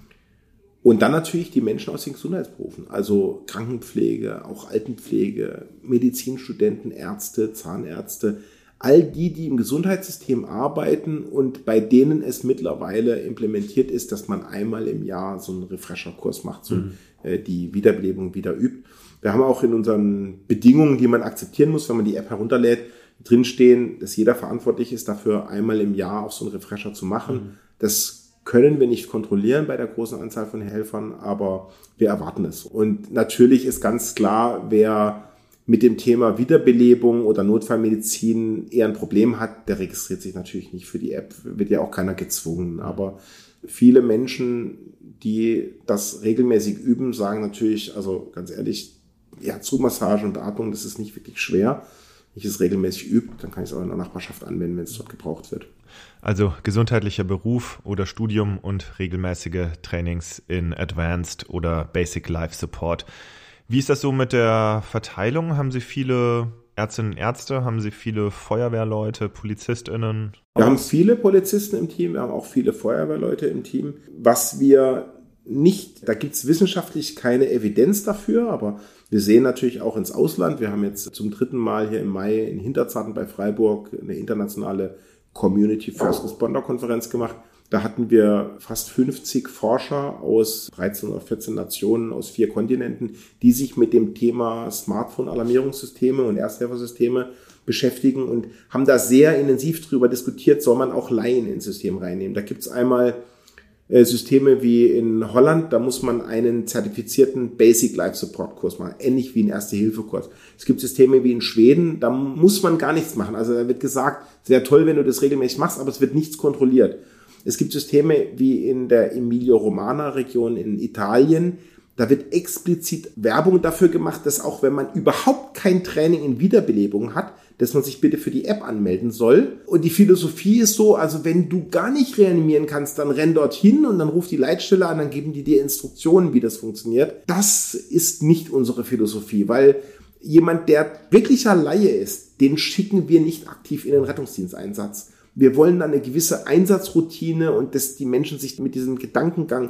Und dann natürlich die Menschen aus den Gesundheitsberufen, also Krankenpflege, auch Altenpflege, Medizinstudenten, Ärzte, Zahnärzte, all die, die im Gesundheitssystem arbeiten und bei denen es mittlerweile implementiert ist, dass man einmal im Jahr so einen Refresher-Kurs macht, so mhm. äh, die Wiederbelebung wieder übt. Wir haben auch in unseren Bedingungen, die man akzeptieren muss, wenn man die App herunterlädt, drinstehen, dass jeder verantwortlich ist, dafür einmal im Jahr auch so einen Refresher zu machen. Mhm. Das können wir nicht kontrollieren bei der großen Anzahl von Helfern, aber wir erwarten es. Und natürlich ist ganz klar, wer mit dem Thema Wiederbelebung oder Notfallmedizin eher ein Problem hat, der registriert sich natürlich nicht für die App, wird ja auch keiner gezwungen. Aber viele Menschen, die das regelmäßig üben, sagen natürlich, also ganz ehrlich, ja, Zugmassage und Beatmung, das ist nicht wirklich schwer. Wenn ich es regelmäßig übe, dann kann ich es auch in der Nachbarschaft anwenden, wenn es dort gebraucht wird. Also gesundheitlicher Beruf oder Studium und regelmäßige Trainings in Advanced oder Basic Life Support. Wie ist das so mit der Verteilung? Haben Sie viele Ärztinnen und Ärzte? Haben Sie viele Feuerwehrleute, PolizistInnen? Wir haben viele Polizisten im Team, wir haben auch viele Feuerwehrleute im Team. Was wir nicht, da gibt es wissenschaftlich keine Evidenz dafür, aber wir sehen natürlich auch ins Ausland. Wir haben jetzt zum dritten Mal hier im Mai in Hinterzarten bei Freiburg eine internationale Community First Responder Konferenz gemacht. Da hatten wir fast fünfzig Forscher aus dreizehn oder vierzehn Nationen, aus vier Kontinenten, die sich mit dem Thema Smartphone-Alarmierungssysteme und Ersthelfersysteme beschäftigen und haben da sehr intensiv drüber diskutiert, soll man auch Laien ins System reinnehmen. Da gibt's einmal äh, Systeme wie in Holland, da muss man einen zertifizierten Basic Life Support Kurs machen, ähnlich wie ein Erste-Hilfe-Kurs. Es gibt Systeme wie in Schweden, da muss man gar nichts machen. Also da wird gesagt, sehr toll, wenn du das regelmäßig machst, aber es wird nichts kontrolliert. Es gibt Systeme wie in der Emilia-Romagna-Region in Italien. Da wird explizit Werbung dafür gemacht, dass auch wenn man überhaupt kein Training in Wiederbelebung hat, dass man sich bitte für die App anmelden soll. Und die Philosophie ist so, also wenn du gar nicht reanimieren kannst, dann renn dorthin und dann ruf die Leitstelle an, dann geben die dir Instruktionen, wie das funktioniert. Das ist nicht unsere Philosophie, weil jemand, der wirklicher Laie ist, den schicken wir nicht aktiv in den Rettungsdiensteinsatz. Wir wollen dann eine gewisse Einsatzroutine und dass die Menschen sich mit diesem Gedankengang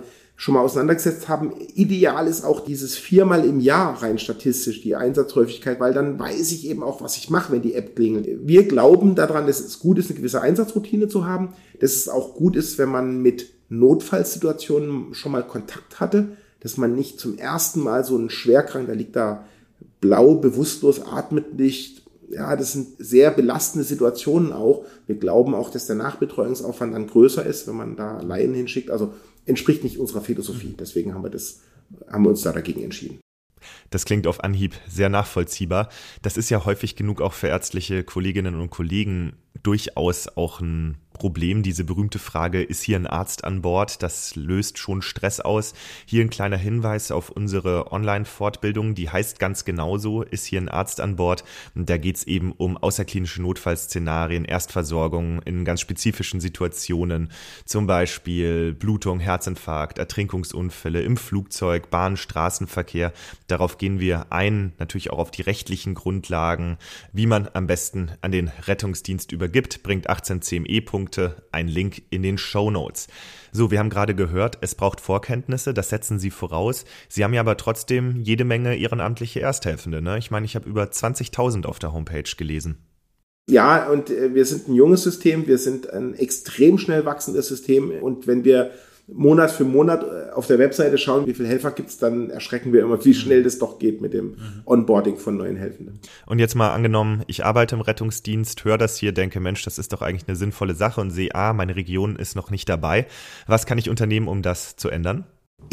schon mal auseinandergesetzt haben. Ideal ist auch dieses viermal im Jahr rein statistisch, die Einsatzhäufigkeit, weil dann weiß ich eben auch, was ich mache, wenn die App klingelt. Wir glauben daran, dass es gut ist, eine gewisse Einsatzroutine zu haben, dass es auch gut ist, wenn man mit Notfallsituationen schon mal Kontakt hatte, dass man nicht zum ersten Mal so einen Schwerkrank, der liegt da blau, bewusstlos, atmet nicht. Ja, das sind sehr belastende Situationen auch. Wir glauben auch, dass der Nachbetreuungsaufwand dann größer ist, wenn man da Laien hinschickt. Also entspricht nicht unserer Philosophie. Deswegen haben wir das, haben wir uns da dagegen entschieden. Das klingt auf Anhieb sehr nachvollziehbar. Das ist ja häufig genug auch für ärztliche Kolleginnen und Kollegen durchaus auch ein Problem. Diese berühmte Frage, ist hier ein Arzt an Bord? Das löst schon Stress aus. Hier ein kleiner Hinweis auf unsere Online-Fortbildung, die heißt ganz genauso, ist hier ein Arzt an Bord? Und da geht es eben um außerklinische Notfallszenarien, Erstversorgung in ganz spezifischen Situationen, zum Beispiel Blutung, Herzinfarkt, Ertrinkungsunfälle im Flugzeug, Bahn, Straßenverkehr. Darauf gehen wir ein, natürlich auch auf die rechtlichen Grundlagen, wie man am besten an den Rettungsdienst übergibt, bringt achtzehn C M E-Punkte. Ein Link in den Shownotes. So, wir haben gerade gehört, es braucht Vorkenntnisse, das setzen Sie voraus. Sie haben ja aber trotzdem jede Menge ehrenamtliche Ersthelfende, ne? Ich meine, ich habe über zwanzigtausend auf der Homepage gelesen. Ja, und äh, wir sind ein junges System, wir sind ein extrem schnell wachsendes System und wenn wir Monat für Monat auf der Webseite schauen, wie viele Helfer gibt es, dann erschrecken wir immer, wie schnell das doch geht mit dem Onboarding von neuen Helfenden. Und jetzt mal angenommen, ich arbeite im Rettungsdienst, höre das hier, denke, Mensch, das ist doch eigentlich eine sinnvolle Sache und sehe, ah, meine Region ist noch nicht dabei. Was kann ich unternehmen, um das zu ändern?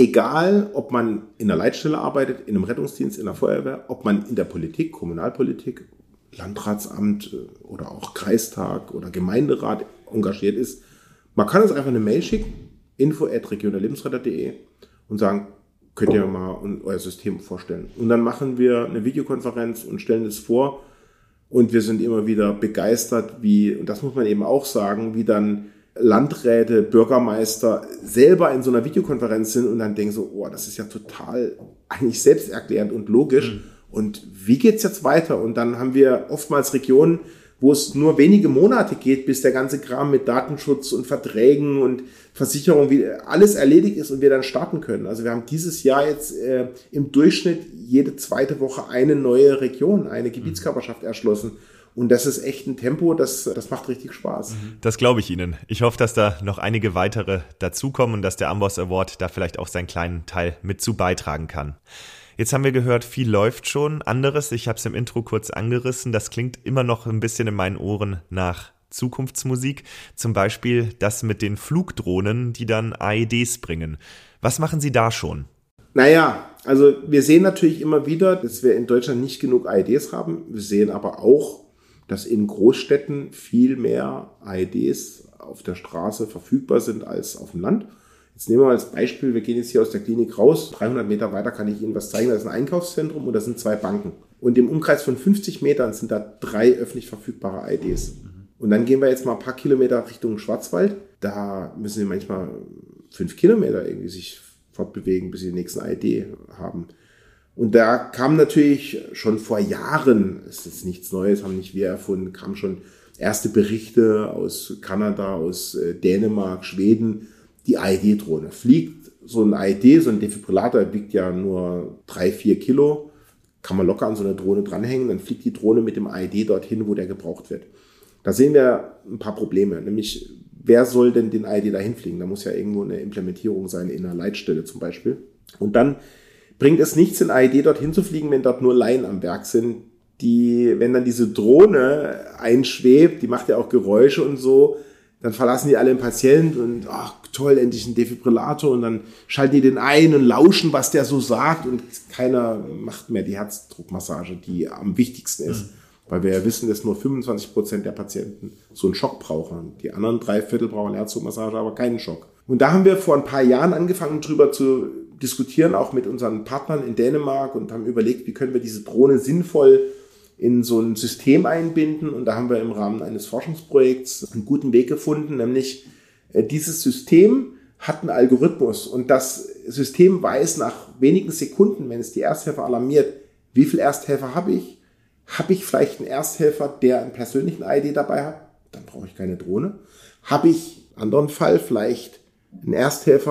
Egal, ob man in der Leitstelle arbeitet, in einem Rettungsdienst, in der Feuerwehr, ob man in der Politik, Kommunalpolitik, Landratsamt oder auch Kreistag oder Gemeinderat engagiert ist, man kann uns einfach eine Mail schicken, info at regionallebensretter punkt de und sagen, könnt ihr mal euer System vorstellen. Und dann machen wir eine Videokonferenz und stellen es vor und wir sind immer wieder begeistert, wie, und das muss man eben auch sagen, wie dann Landräte, Bürgermeister selber in so einer Videokonferenz sind und dann denken so, oh, das ist ja total eigentlich selbsterklärend und logisch. Mhm. Und wie geht's jetzt weiter? Und dann haben wir oftmals Regionen, wo es nur wenige Monate geht, bis der ganze Kram mit Datenschutz und Verträgen und Versicherung, wie alles erledigt ist und wir dann starten können. Also wir haben dieses Jahr jetzt äh, im Durchschnitt jede zweite Woche eine neue Region, eine Gebietskörperschaft erschlossen. Und das ist echt ein Tempo, das, das macht richtig Spaß. Das glaube ich Ihnen. Ich hoffe, dass da noch einige weitere dazukommen und dass der Amboss Award da vielleicht auch seinen kleinen Teil mit zu beitragen kann. Jetzt haben wir gehört, viel läuft schon. Anderes, ich habe es im Intro kurz angerissen, das klingt immer noch ein bisschen in meinen Ohren nach Zukunftsmusik. Zum Beispiel das mit den Flugdrohnen, die dann A E Ds bringen. Was machen Sie da schon? Naja, also wir sehen natürlich immer wieder, dass wir in Deutschland nicht genug A E Ds haben. Wir sehen aber auch, dass in Großstädten viel mehr A E Ds auf der Straße verfügbar sind als auf dem Land. Jetzt nehmen wir mal als Beispiel, wir gehen jetzt hier aus der Klinik raus, dreihundert Meter weiter kann ich Ihnen was zeigen, da ist ein Einkaufszentrum und da sind zwei Banken. Und im Umkreis von fünfzig Metern sind da drei öffentlich verfügbare A E Ds. Und dann gehen wir jetzt mal ein paar Kilometer Richtung Schwarzwald, da müssen Sie manchmal fünf Kilometer irgendwie sich fortbewegen, bis Sie den nächsten A E D haben. Und da kam natürlich schon vor Jahren, das ist jetzt nichts Neues, haben nicht wir erfunden, kamen schon erste Berichte aus Kanada, aus Dänemark, Schweden. Die A E D-Drohne fliegt, so ein A E D, so ein Defibrillator wiegt ja nur drei, vier Kilo, kann man locker an so eine Drohne dranhängen, dann fliegt die Drohne mit dem A E D dorthin, wo der gebraucht wird. Da sehen wir ein paar Probleme, nämlich wer soll denn den A E D dahin fliegen? Da muss ja irgendwo eine Implementierung sein in einer Leitstelle zum Beispiel. Und dann bringt es nichts, den A E D dorthin zu fliegen, wenn dort nur Laien am Werk sind, die, wenn dann diese Drohne einschwebt, die macht ja auch Geräusche und so, dann verlassen die alle den Patienten und ach toll, endlich ein Defibrillator und dann schalten die den ein und lauschen, was der so sagt und keiner macht mehr die Herzdruckmassage, die am wichtigsten ist, mhm. weil wir ja wissen, dass nur fünfundzwanzig Prozent der Patienten so einen Schock brauchen. Die anderen drei Viertel brauchen Herzdruckmassage, aber keinen Schock. Und da haben wir vor ein paar Jahren angefangen, drüber zu diskutieren, auch mit unseren Partnern in Dänemark und haben überlegt, wie können wir diese Drohne sinnvoll in so ein System einbinden. Und da haben wir im Rahmen eines Forschungsprojekts einen guten Weg gefunden, nämlich äh, dieses System hat einen Algorithmus und das System weiß nach wenigen Sekunden, wenn es die Ersthelfer alarmiert, wie viele Ersthelfer habe ich? Habe ich vielleicht einen Ersthelfer, der einen persönlichen A E D dabei hat? Dann brauche ich keine Drohne. Habe ich, in anderen Fall, vielleicht einen Ersthelfer,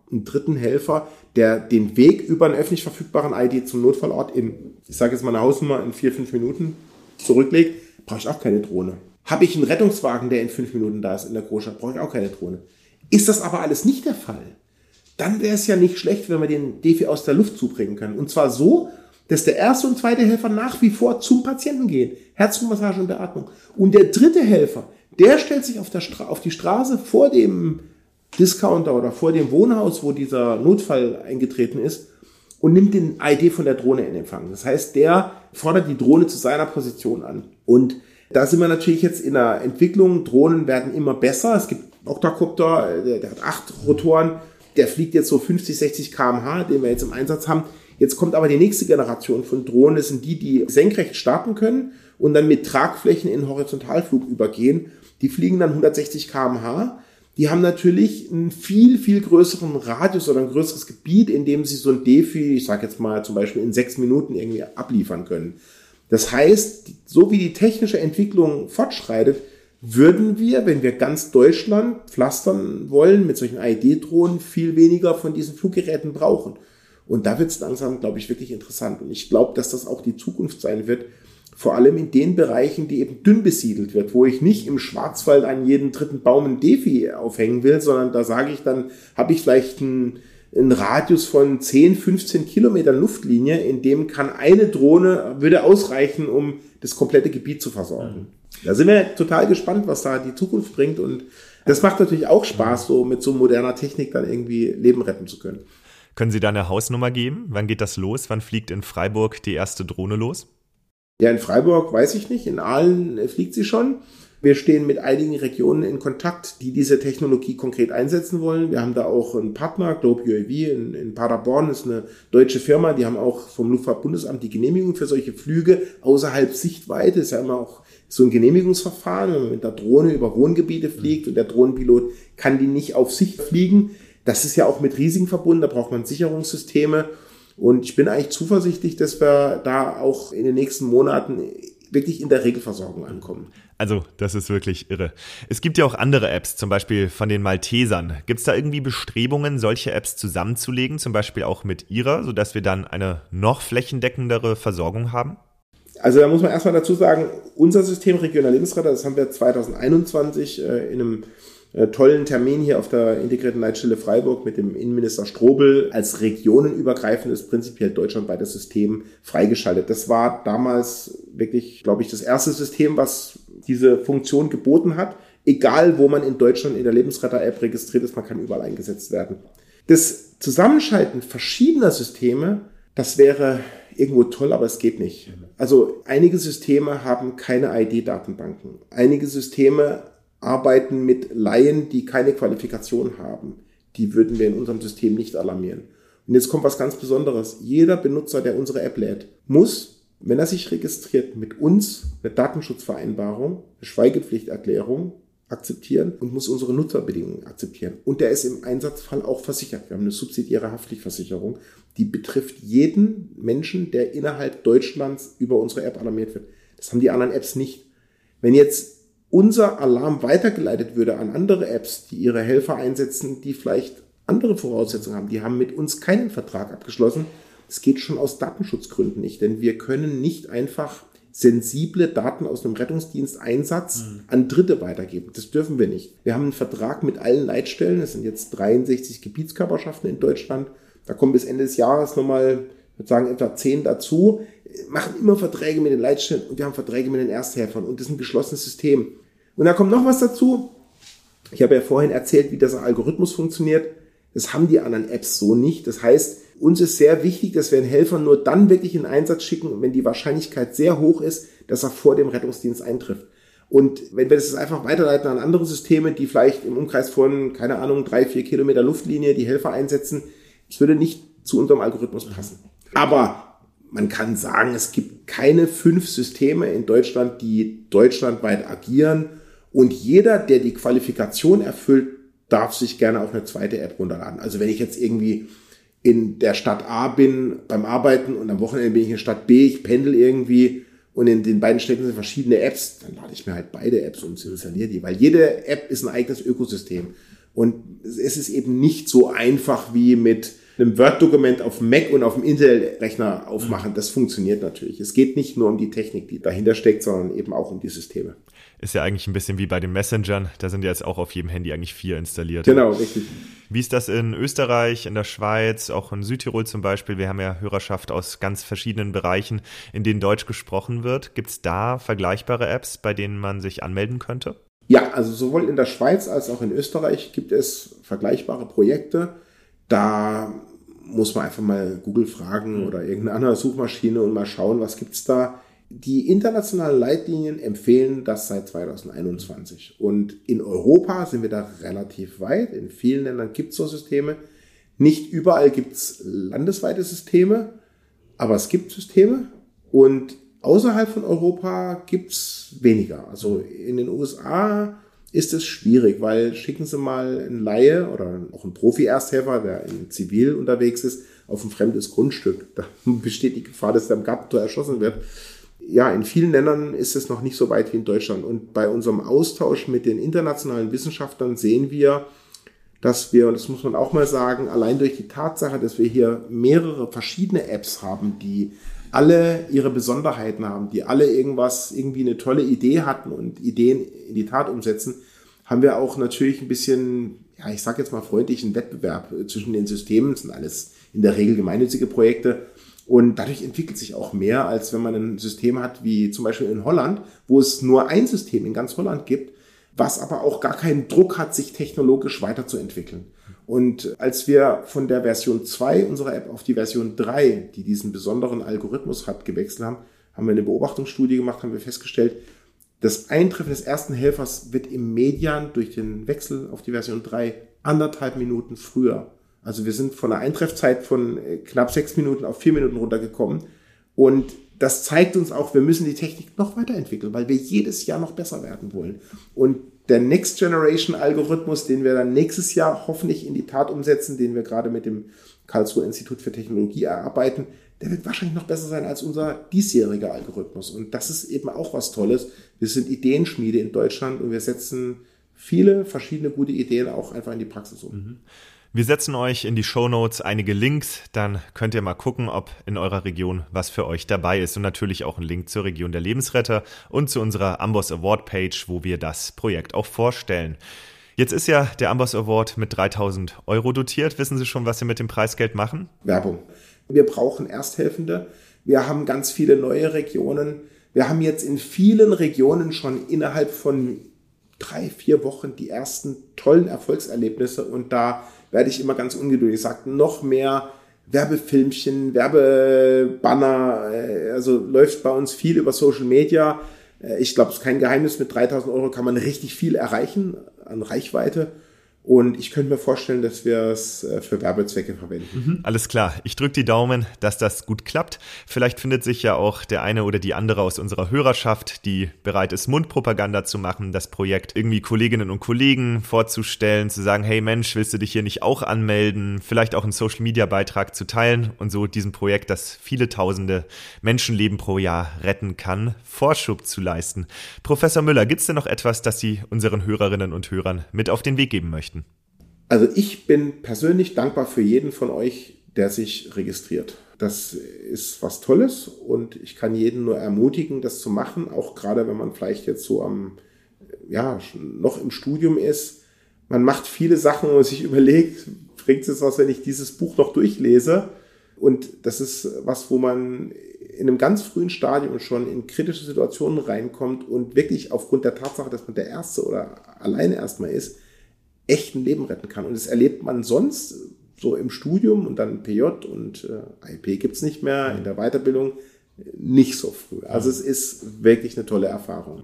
einen dritten Helfer, der den Weg über einen öffentlich verfügbaren I D zum Notfallort in, ich sage jetzt mal eine Hausnummer, in vier, fünf Minuten zurücklegt, brauche ich auch keine Drohne. Habe ich einen Rettungswagen, der in fünf Minuten da ist in der Großstadt, brauche ich auch keine Drohne. Ist das aber alles nicht der Fall, dann wäre es ja nicht schlecht, wenn wir den Defi aus der Luft zubringen können. Und zwar so, dass der erste und zweite Helfer nach wie vor zum Patienten gehen. Herzmassage und Beatmung. Und der dritte Helfer, der stellt sich auf, der Stra- auf die Straße vor dem Discounter oder vor dem Wohnhaus, wo dieser Notfall eingetreten ist, und nimmt den I D von der Drohne in Empfang. Das heißt, der fordert die Drohne zu seiner Position an. Und da sind wir natürlich jetzt in der Entwicklung. Drohnen werden immer besser. Es gibt einen Octocopter, der, der hat acht Rotoren. Der fliegt jetzt so fünfzig, sechzig Kilometer pro Stunde, den wir jetzt im Einsatz haben. Jetzt kommt aber die nächste Generation von Drohnen. Das sind die, die senkrecht starten können und dann mit Tragflächen in Horizontalflug übergehen. Die fliegen dann hundertsechzig Kilometer pro Stunde. Die haben natürlich einen viel, viel größeren Radius oder ein größeres Gebiet, in dem sie so ein Defi, ich sage jetzt mal zum Beispiel in sechs Minuten irgendwie abliefern können. Das heißt, so wie die technische Entwicklung fortschreitet, würden wir, wenn wir ganz Deutschland pflastern wollen mit solchen I D-Drohnen, viel weniger von diesen Fluggeräten brauchen. Und da wird es langsam, glaube ich, wirklich interessant. Und ich glaube, dass das auch die Zukunft sein wird, vor allem in den Bereichen, die eben dünn besiedelt wird, wo ich nicht im Schwarzwald an jeden dritten Baum ein Defi aufhängen will, sondern da sage ich, dann habe ich vielleicht einen, einen Radius von zehn, fünfzehn Kilometern Luftlinie, in dem kann eine Drohne, würde ausreichen, um das komplette Gebiet zu versorgen. Da sind wir total gespannt, was da die Zukunft bringt, und das macht natürlich auch Spaß, so mit so moderner Technik dann irgendwie Leben retten zu können. Können Sie da eine Hausnummer geben? Wann geht das los? Wann fliegt in Freiburg die erste Drohne los? Ja, in Freiburg weiß ich nicht, in Aalen fliegt sie schon. Wir stehen mit einigen Regionen in Kontakt, die diese Technologie konkret einsetzen wollen. Wir haben da auch einen Partner, Globe U A V in, in Paderborn, das ist eine deutsche Firma, die haben auch vom Luftfahrtbundesamt die Genehmigung für solche Flüge außerhalb Sichtweite. Das ist ja immer auch so ein Genehmigungsverfahren, wenn man mit der Drohne über Wohngebiete fliegt und der Drohnenpilot kann die nicht auf Sicht fliegen. Das ist ja auch mit Risiken verbunden, da braucht man Sicherungssysteme. Und ich bin eigentlich zuversichtlich, dass wir da auch in den nächsten Monaten wirklich in der Regelversorgung ankommen. Also, das ist wirklich irre. Es gibt ja auch andere Apps, zum Beispiel von den Maltesern. Gibt es da irgendwie Bestrebungen, solche Apps zusammenzulegen, zum Beispiel auch mit Ihrer, sodass wir dann eine noch flächendeckendere Versorgung haben? Also da muss man erstmal dazu sagen, unser System Regional Lebensradar, das haben wir zwanzig einundzwanzig äh, in einem äh, tollen Termin hier auf der integrierten Leitstelle Freiburg mit dem Innenminister Strobel als regionenübergreifendes, prinzipiell deutschlandweites System freigeschaltet. Das war damals wirklich, glaube ich, das erste System, was diese Funktion geboten hat. Egal, wo man in Deutschland in der Lebensradar-App registriert ist, man kann überall eingesetzt werden. Das Zusammenschalten verschiedener Systeme, das wäre irgendwo toll, aber es geht nicht. Also einige Systeme haben keine I D-Datenbanken. Einige Systeme arbeiten mit Laien, die keine Qualifikation haben. Die würden wir in unserem System nicht alarmieren. Und jetzt kommt was ganz Besonderes. Jeder Benutzer, der unsere App lädt, muss, wenn er sich registriert, mit uns eine Datenschutzvereinbarung, eine Schweigepflichterklärung akzeptieren und muss unsere Nutzerbedingungen akzeptieren. Und der ist im Einsatzfall auch versichert. Wir haben eine subsidiäre Haftpflichtversicherung, die betrifft jeden Menschen, der innerhalb Deutschlands über unsere App alarmiert wird. Das haben die anderen Apps nicht. Wenn jetzt unser Alarm weitergeleitet würde an andere Apps, die ihre Helfer einsetzen, die vielleicht andere Voraussetzungen haben, die haben mit uns keinen Vertrag abgeschlossen. Das geht schon aus Datenschutzgründen nicht, denn wir können nicht einfach sensible Daten aus einem Rettungsdiensteinsatz mhm. an Dritte weitergeben. Das dürfen wir nicht. Wir haben einen Vertrag mit allen Leitstellen. Es sind jetzt dreiundsechzig Gebietskörperschaften in Deutschland. Da kommen bis Ende des Jahres nochmal, ich würde sagen, etwa zehn dazu. Machen immer Verträge mit den Leitstellen und wir haben Verträge mit den Ersthelfern. Und das ist ein geschlossenes System. Und da kommt noch was dazu. Ich habe ja vorhin erzählt, wie dieser Algorithmus funktioniert. Das haben die anderen Apps so nicht. Das heißt, uns ist sehr wichtig, dass wir einen Helfer nur dann wirklich in Einsatz schicken, wenn die Wahrscheinlichkeit sehr hoch ist, dass er vor dem Rettungsdienst eintrifft. Und wenn wir das einfach weiterleiten an andere Systeme, die vielleicht im Umkreis von, keine Ahnung, drei, vier Kilometer Luftlinie die Helfer einsetzen, das würde nicht zu unserem Algorithmus passen. Aber man kann sagen, es gibt keine fünf Systeme in Deutschland, die deutschlandweit agieren. Und jeder, der die Qualifikation erfüllt, darf sich gerne auch eine zweite App runterladen. Also wenn ich jetzt irgendwie in der Stadt A bin beim Arbeiten und am Wochenende bin ich in Stadt B, ich pendel irgendwie und in den beiden Städten sind verschiedene Apps, dann lade ich mir halt beide Apps und installiere die, weil jede App ist ein eigenes Ökosystem. Und es ist eben nicht so einfach wie mit einem Word-Dokument auf dem Mac und auf dem Intel-Rechner aufmachen. Das funktioniert natürlich. Es geht nicht nur um die Technik, die dahinter steckt, sondern eben auch um die Systeme. Ist ja eigentlich ein bisschen wie bei den Messengern. Da sind ja jetzt auch auf jedem Handy eigentlich vier installiert. Genau, richtig. Wie ist das in Österreich, in der Schweiz, auch in Südtirol zum Beispiel? Wir haben ja Hörerschaft aus ganz verschiedenen Bereichen, in denen Deutsch gesprochen wird. Gibt es da vergleichbare Apps, bei denen man sich anmelden könnte? Ja, also sowohl in der Schweiz als auch in Österreich gibt es vergleichbare Projekte. Da muss man einfach mal Google fragen oder irgendeine andere Suchmaschine und mal schauen, was gibt's da. Die internationalen Leitlinien empfehlen das seit zwanzig einundzwanzig. Und in Europa sind wir da relativ weit. In vielen Ländern gibt es so Systeme. Nicht überall gibt es landesweite Systeme, aber es gibt Systeme. Und außerhalb von Europa gibt es weniger. Also in den U S A ist es schwierig, weil schicken Sie mal einen Laie oder auch einen Profi-Ersthelfer, der in Zivil unterwegs ist, auf ein fremdes Grundstück. Da besteht die Gefahr, dass der am Gartentor erschossen wird. Ja, in vielen Ländern ist es noch nicht so weit wie in Deutschland. Und bei unserem Austausch mit den internationalen Wissenschaftlern sehen wir, dass wir, und das muss man auch mal sagen, allein durch die Tatsache, dass wir hier mehrere verschiedene Apps haben, die alle ihre Besonderheiten haben, die alle irgendwas, irgendwie eine tolle Idee hatten und Ideen in die Tat umsetzen, haben wir auch natürlich ein bisschen, ja, ich sage jetzt mal freundlichen Wettbewerb zwischen den Systemen. Das sind alles in der Regel gemeinnützige Projekte. Und dadurch entwickelt sich auch mehr, als wenn man ein System hat, wie zum Beispiel in Holland, wo es nur ein System in ganz Holland gibt, was aber auch gar keinen Druck hat, sich technologisch weiterzuentwickeln. Und als wir von der Version zwei unserer App auf die Version drei, die diesen besonderen Algorithmus hat, gewechselt haben, haben wir eine Beobachtungsstudie gemacht, haben wir festgestellt, das Eintreffen des ersten Helfers wird im Median durch den Wechsel auf die Version drei anderthalb Minuten früher. Also wir sind von einer Eintreffzeit von knapp sechs Minuten auf vier Minuten runtergekommen. Und das zeigt uns auch, wir müssen die Technik noch weiterentwickeln, weil wir jedes Jahr noch besser werden wollen. Und der Next Generation Algorithmus, den wir dann nächstes Jahr hoffentlich in die Tat umsetzen, den wir gerade mit dem Karlsruher Institut für Technologie erarbeiten, der wird wahrscheinlich noch besser sein als unser diesjähriger Algorithmus. Und das ist eben auch was Tolles. Wir sind Ideenschmiede in Deutschland und wir setzen viele verschiedene gute Ideen auch einfach in die Praxis um. Mhm. Wir setzen euch in die Shownotes einige Links, dann könnt ihr mal gucken, ob in eurer Region was für euch dabei ist und natürlich auch einen Link zur Region der Lebensretter und zu unserer Amboss Award Page, wo wir das Projekt auch vorstellen. Jetzt ist ja der Amboss Award mit dreitausend Euro dotiert. Wissen Sie schon, was Sie mit dem Preisgeld machen? Werbung. Wir brauchen Ersthelfende. Wir haben ganz viele neue Regionen. Wir haben jetzt in vielen Regionen schon innerhalb von drei, vier Wochen die ersten tollen Erfolgserlebnisse und da werde ich immer ganz ungeduldig. Ich sage, noch mehr Werbefilmchen, Werbebanner, also läuft bei uns viel über Social Media. Ich glaube, es ist kein Geheimnis, mit dreitausend Euro kann man richtig viel erreichen an Reichweite. Und ich könnte mir vorstellen, dass wir es für Werbezwecke verwenden. Mhm, alles klar. Ich drücke die Daumen, dass das gut klappt. Vielleicht findet sich ja auch der eine oder die andere aus unserer Hörerschaft, die bereit ist, Mundpropaganda zu machen, das Projekt irgendwie Kolleginnen und Kollegen vorzustellen, zu sagen, hey Mensch, willst du dich hier nicht auch anmelden? Vielleicht auch einen Social-Media-Beitrag zu teilen und so diesem Projekt, das viele tausende Menschenleben pro Jahr retten kann, Vorschub zu leisten. Professor Müller, gibt es denn noch etwas, das Sie unseren Hörerinnen und Hörern mit auf den Weg geben möchten? Also ich bin persönlich dankbar für jeden von euch, der sich registriert. Das ist was Tolles und ich kann jeden nur ermutigen, das zu machen, auch gerade wenn man vielleicht jetzt so am, ja, noch im Studium ist. Man macht viele Sachen und sich überlegt, bringt es was, wenn ich dieses Buch noch durchlese? Und das ist was, wo man in einem ganz frühen Stadium schon in kritische Situationen reinkommt und wirklich aufgrund der Tatsache, dass man der Erste oder alleine erstmal ist, echt ein Leben retten kann. Und das erlebt man sonst so im Studium und dann P J und äh, I P gibt's nicht mehr, in der Weiterbildung nicht so früh. Also es ist wirklich eine tolle Erfahrung.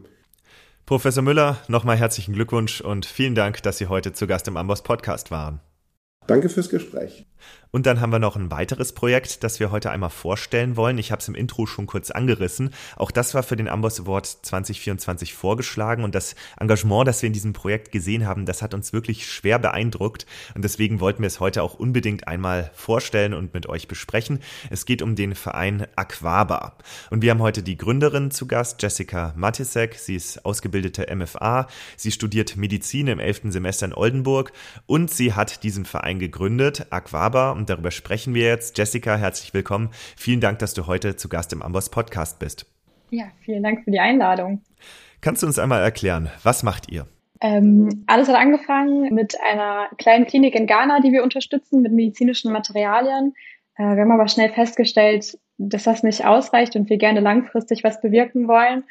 Professor Müller, nochmal herzlichen Glückwunsch und vielen Dank, dass Sie heute zu Gast im Amboss Podcast waren. Danke fürs Gespräch. Und dann haben wir noch ein weiteres Projekt, das wir heute einmal vorstellen wollen. Ich habe es im Intro schon kurz angerissen. Auch das war für den Amboss Award zwanzig vierundzwanzig vorgeschlagen. Und das Engagement, das wir in diesem Projekt gesehen haben, das hat uns wirklich schwer beeindruckt. Und deswegen wollten wir es heute auch unbedingt einmal vorstellen und mit euch besprechen. Es geht um den Verein Aquaba. Und wir haben heute die Gründerin zu Gast, Jessica Matisek. Sie ist ausgebildete M F A. Sie studiert Medizin im elften Semester in Oldenburg. Und sie hat diesen Verein gegründet, Aquaba. Und darüber sprechen wir jetzt. Jessica, herzlich willkommen. Vielen Dank, dass du heute zu Gast im Amboss Podcast bist. Ja, vielen Dank für die Einladung. Kannst du uns einmal erklären, was macht ihr? Ähm, alles hat angefangen mit einer kleinen Klinik in Ghana, die wir unterstützen mit medizinischen Materialien. Äh, wir haben aber schnell festgestellt, dass das nicht ausreicht und wir gerne langfristig was bewirken wollen.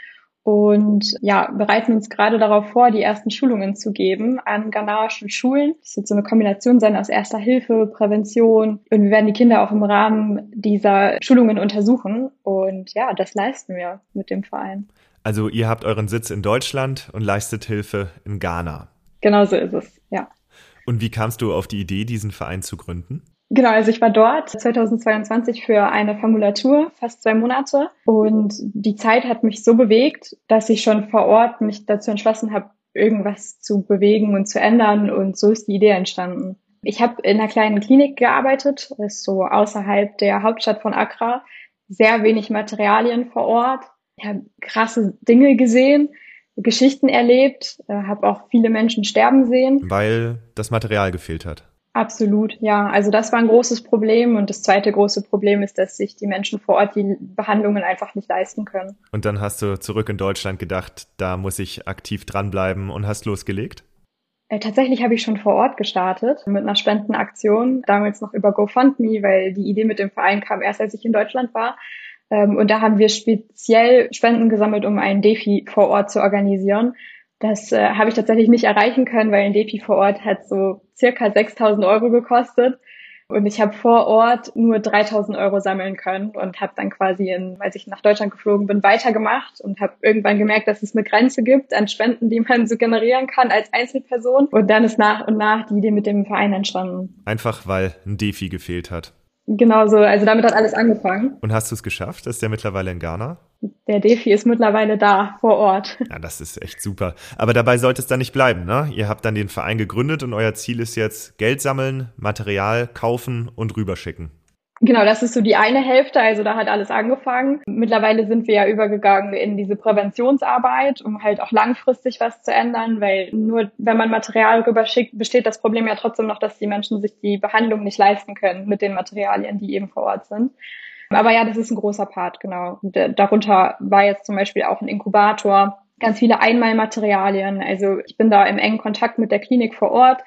Und ja, bereiten uns gerade darauf vor, die ersten Schulungen zu geben an ghanaischen Schulen. Das wird so eine Kombination sein aus Erster Hilfe, Prävention. Und wir werden die Kinder auch im Rahmen dieser Schulungen untersuchen. Und ja, das leisten wir mit dem Verein. Also ihr habt euren Sitz in Deutschland und leistet Hilfe in Ghana. Genau so ist es, ja. Und wie kamst du auf die Idee, diesen Verein zu gründen? Genau, also ich war dort zweitausendzweiundzwanzig für eine Formulatur, fast zwei Monate. Und die Zeit hat mich so bewegt, dass ich schon vor Ort mich dazu entschlossen habe, irgendwas zu bewegen und zu ändern. Und so ist die Idee entstanden. Ich habe in einer kleinen Klinik gearbeitet, das ist so außerhalb der Hauptstadt von Accra. Sehr wenig Materialien vor Ort. Ich habe krasse Dinge gesehen, Geschichten erlebt, habe auch viele Menschen sterben sehen. Weil das Material gefehlt hat. Absolut, ja. Also das war ein großes Problem. Und das zweite große Problem ist, dass sich die Menschen vor Ort die Behandlungen einfach nicht leisten können. Und dann hast du zurück in Deutschland gedacht, da muss ich aktiv dranbleiben und hast losgelegt? Äh, tatsächlich habe ich schon vor Ort gestartet mit einer Spendenaktion, damals noch über GoFundMe, weil die Idee mit dem Verein kam erst, als ich in Deutschland war. Ähm, und da haben wir speziell Spenden gesammelt, um einen Defi vor Ort zu organisieren. Das äh, habe ich tatsächlich nicht erreichen können, weil ein Defi vor Ort hat so circa sechstausend Euro gekostet. Und ich habe vor Ort nur dreitausend Euro sammeln können und habe dann quasi, in, als ich nach Deutschland geflogen bin, weitergemacht und habe irgendwann gemerkt, dass es eine Grenze gibt an Spenden, die man so generieren kann als Einzelperson. Und dann ist nach und nach die Idee mit dem Verein entstanden. Einfach, weil ein Defi gefehlt hat. Genau so, also damit hat alles angefangen. Und hast du es geschafft? Ist der mittlerweile in Ghana? Der Defi ist mittlerweile da, vor Ort. Ja, das ist echt super. Aber dabei sollte es dann nicht bleiben, ne? Ihr habt dann den Verein gegründet und euer Ziel ist jetzt Geld sammeln, Material kaufen und rüberschicken. Genau, das ist so die eine Hälfte, also da hat alles angefangen. Mittlerweile sind wir ja übergegangen in diese Präventionsarbeit, um halt auch langfristig was zu ändern, weil nur wenn man Material rüberschickt, besteht das Problem ja trotzdem noch, dass die Menschen sich die Behandlung nicht leisten können mit den Materialien, die eben vor Ort sind. Aber ja, das ist ein großer Part, genau. Und darunter war jetzt zum Beispiel auch ein Inkubator, ganz viele Einmalmaterialien. Also ich bin da im engen Kontakt mit der Klinik vor Ort.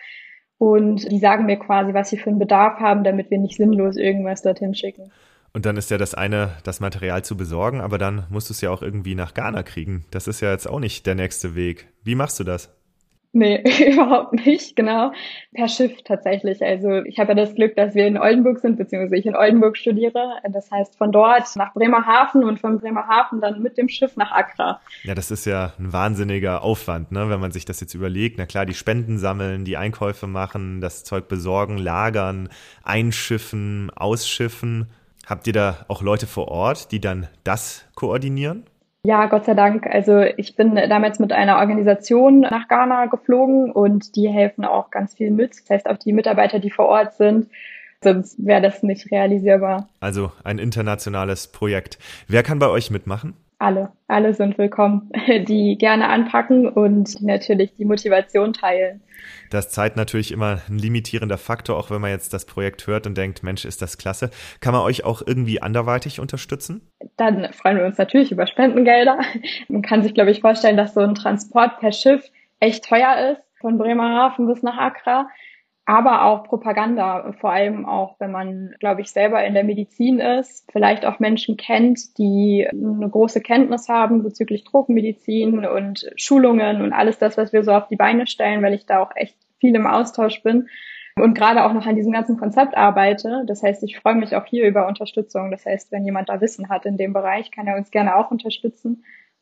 Und die sagen mir quasi, was sie für einen Bedarf haben, damit wir nicht sinnlos irgendwas dorthin schicken. Und dann ist ja das eine, das Material zu besorgen, aber dann musst du es ja auch irgendwie nach Ghana kriegen. Das ist ja jetzt auch nicht der nächste Weg. Wie machst du das? Nee, überhaupt nicht, genau. Per Schiff tatsächlich. Also ich habe ja das Glück, dass wir in Oldenburg sind, beziehungsweise ich in Oldenburg studiere. Das heißt von dort nach Bremerhaven und von Bremerhaven dann mit dem Schiff nach Accra. Ja, das ist ja ein wahnsinniger Aufwand, ne? Wenn man sich das jetzt überlegt. Na klar, die Spenden sammeln, die Einkäufe machen, das Zeug besorgen, lagern, einschiffen, ausschiffen. Habt ihr da auch Leute vor Ort, die dann das koordinieren? Ja, Gott sei Dank. Also ich bin damals mit einer Organisation nach Ghana geflogen und die helfen auch ganz viel mit. Das heißt, auch die Mitarbeiter, die vor Ort sind, sonst wäre das nicht realisierbar. Also ein internationales Projekt. Wer kann bei euch mitmachen? Alle, alle sind willkommen, die gerne anpacken und natürlich die Motivation teilen. Das ist Zeit natürlich immer ein limitierender Faktor, auch wenn man jetzt das Projekt hört und denkt, Mensch, ist das klasse. Kann man euch auch irgendwie anderweitig unterstützen? Dann freuen wir uns natürlich über Spendengelder. Man kann sich, glaube ich, vorstellen, dass so ein Transport per Schiff echt teuer ist, von Bremerhaven bis nach Accra. Aber auch Propaganda, vor allem auch, wenn man, glaube ich, selber in der Medizin ist, vielleicht auch Menschen kennt, die eine große Kenntnis haben bezüglich Tropenmedizin und Schulungen und alles das, was wir so auf die Beine stellen, weil ich da auch echt viel im Austausch bin und gerade auch noch an diesem ganzen Konzept arbeite. Das heißt, ich freue mich auch hier über Unterstützung. Das heißt, wenn jemand da Wissen hat in dem Bereich, kann er uns gerne auch unterstützen.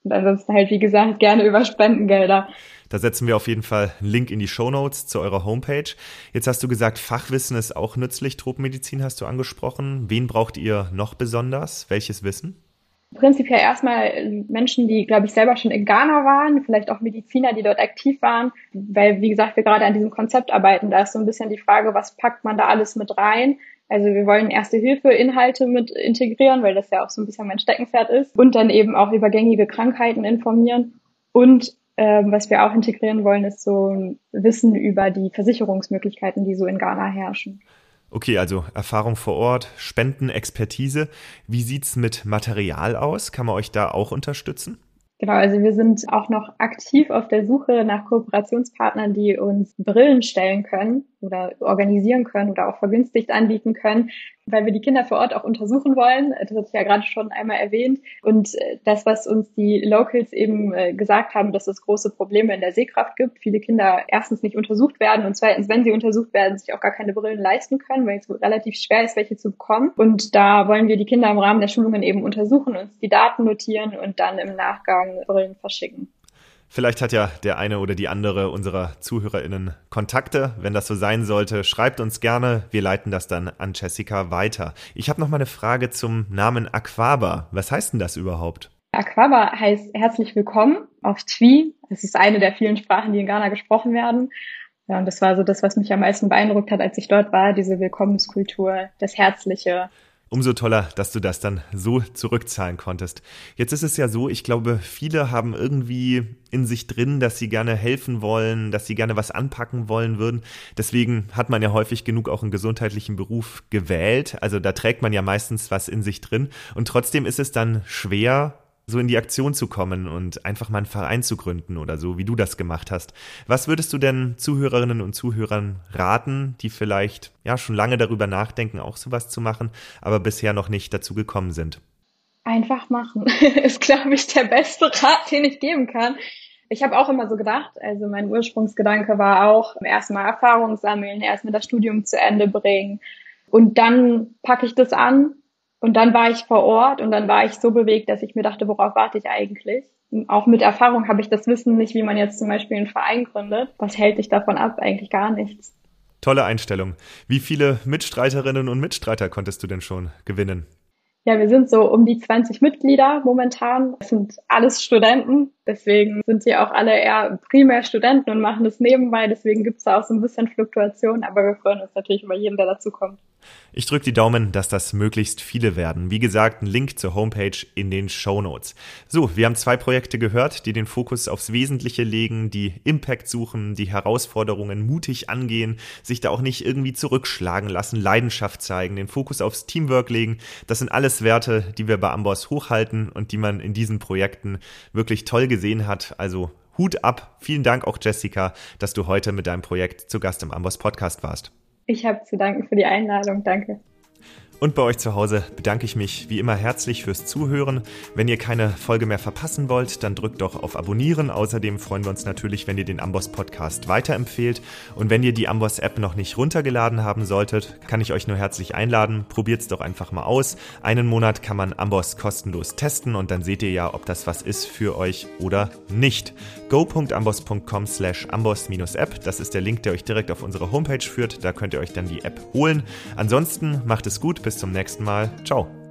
Und ansonsten halt, wie gesagt, gerne über Spendengelder. Da setzen wir auf jeden Fall einen Link in die Shownotes zu eurer Homepage. Jetzt hast du gesagt, Fachwissen ist auch nützlich. Tropenmedizin hast du angesprochen. Wen braucht ihr noch besonders? Welches Wissen? Prinzipiell erstmal Menschen, die, glaube ich, selber schon in Ghana waren, vielleicht auch Mediziner, die dort aktiv waren, weil, wie gesagt, wir gerade an diesem Konzept arbeiten. Da ist so ein bisschen die Frage, was packt man da alles mit rein? Also wir wollen Erste-Hilfe-Inhalte mit integrieren, weil das ja auch so ein bisschen mein Steckenpferd ist, und dann eben auch über gängige Krankheiten informieren. Und ähm, was wir auch integrieren wollen, ist so ein Wissen über die Versicherungsmöglichkeiten, die so in Ghana herrschen. Okay, also Erfahrung vor Ort, Spenden, Expertise. Wie sieht's mit Material aus? Kann man euch da auch unterstützen? Genau, also wir sind auch noch aktiv auf der Suche nach Kooperationspartnern, die uns Brillen stellen können oder organisieren können oder auch vergünstigt anbieten können, weil wir die Kinder vor Ort auch untersuchen wollen. Das hatte ich ja gerade schon einmal erwähnt. Und das, was uns die Locals eben gesagt haben, dass es große Probleme in der Sehkraft gibt. Viele Kinder erstens nicht untersucht werden und zweitens, wenn sie untersucht werden, sich auch gar keine Brillen leisten können, weil es relativ schwer ist, welche zu bekommen. Und da wollen wir die Kinder im Rahmen der Schulungen eben untersuchen, uns die Daten notieren und dann im Nachgang Brillen verschicken. Vielleicht hat ja der eine oder die andere unserer ZuhörerInnen Kontakte. Wenn das so sein sollte, schreibt uns gerne. Wir leiten das dann an Jessica weiter. Ich habe noch mal eine Frage zum Namen Akwaaba. Was heißt denn das überhaupt? Akwaaba heißt herzlich willkommen auf Twi. Das ist eine der vielen Sprachen, die in Ghana gesprochen werden. Ja, und das war so das, was mich am meisten beeindruckt hat, als ich dort war, diese Willkommenskultur, das Herzliche. Umso toller, dass du das dann so zurückzahlen konntest. Jetzt ist es ja so, ich glaube, viele haben irgendwie in sich drin, dass sie gerne helfen wollen, dass sie gerne was anpacken wollen würden. Deswegen hat man ja häufig genug auch einen gesundheitlichen Beruf gewählt. Also da trägt man ja meistens was in sich drin. Und trotzdem ist es dann schwer, so in die Aktion zu kommen und einfach mal einen Verein zu gründen oder so, wie du das gemacht hast. Was würdest du denn Zuhörerinnen und Zuhörern raten, die vielleicht ja schon lange darüber nachdenken, auch sowas zu machen, aber bisher noch nicht dazu gekommen sind? Einfach machen ist, glaube ich, der beste Rat, den ich geben kann. Ich habe auch immer so gedacht, also mein Ursprungsgedanke war auch, erstmal Erfahrung sammeln, erstmal das Studium zu Ende bringen und dann packe ich das an. Und dann war ich vor Ort und dann war ich so bewegt, dass ich mir dachte, worauf warte ich eigentlich? Und auch mit Erfahrung habe ich das Wissen nicht, wie man jetzt zum Beispiel einen Verein gründet. Was hält dich davon ab? Eigentlich gar nichts. Tolle Einstellung. Wie viele Mitstreiterinnen und Mitstreiter konntest du denn schon gewinnen? Ja, wir sind so um die zwanzig Mitglieder momentan. Das sind alles Studenten. Deswegen sind die auch alle eher primär Studenten und machen das nebenbei. Deswegen gibt es da auch so ein bisschen Fluktuation. Aber wir freuen uns natürlich über jeden, der dazu kommt. Ich drücke die Daumen, dass das möglichst viele werden. Wie gesagt, ein Link zur Homepage in den Shownotes. So, wir haben zwei Projekte gehört, die den Fokus aufs Wesentliche legen, die Impact suchen, die Herausforderungen mutig angehen, sich da auch nicht irgendwie zurückschlagen lassen, Leidenschaft zeigen, den Fokus aufs Teamwork legen. Das sind alles Werte, die wir bei Amboss hochhalten und die man in diesen Projekten wirklich toll gesehen hat. Also Hut ab. Vielen Dank auch, Jessica, dass du heute mit deinem Projekt zu Gast im Amboss Podcast warst. Ich habe zu danken für die Einladung. Danke. Und bei euch zu Hause bedanke ich mich wie immer herzlich fürs Zuhören. Wenn ihr keine Folge mehr verpassen wollt, dann drückt doch auf Abonnieren. Außerdem freuen wir uns natürlich, wenn ihr den Amboss Podcast weiterempfehlt. Und wenn ihr die Amboss App noch nicht runtergeladen haben solltet, kann ich euch nur herzlich einladen. Probiert's doch einfach mal aus. Einen Monat kann man Amboss kostenlos testen und dann seht ihr ja, ob das was ist für euch oder nicht. go punkt amboss punkt com slash amboss App. Das ist der Link, der euch direkt auf unsere Homepage führt. Da könnt ihr euch dann die App holen. Ansonsten macht es gut. Bis zum nächsten Mal. Ciao.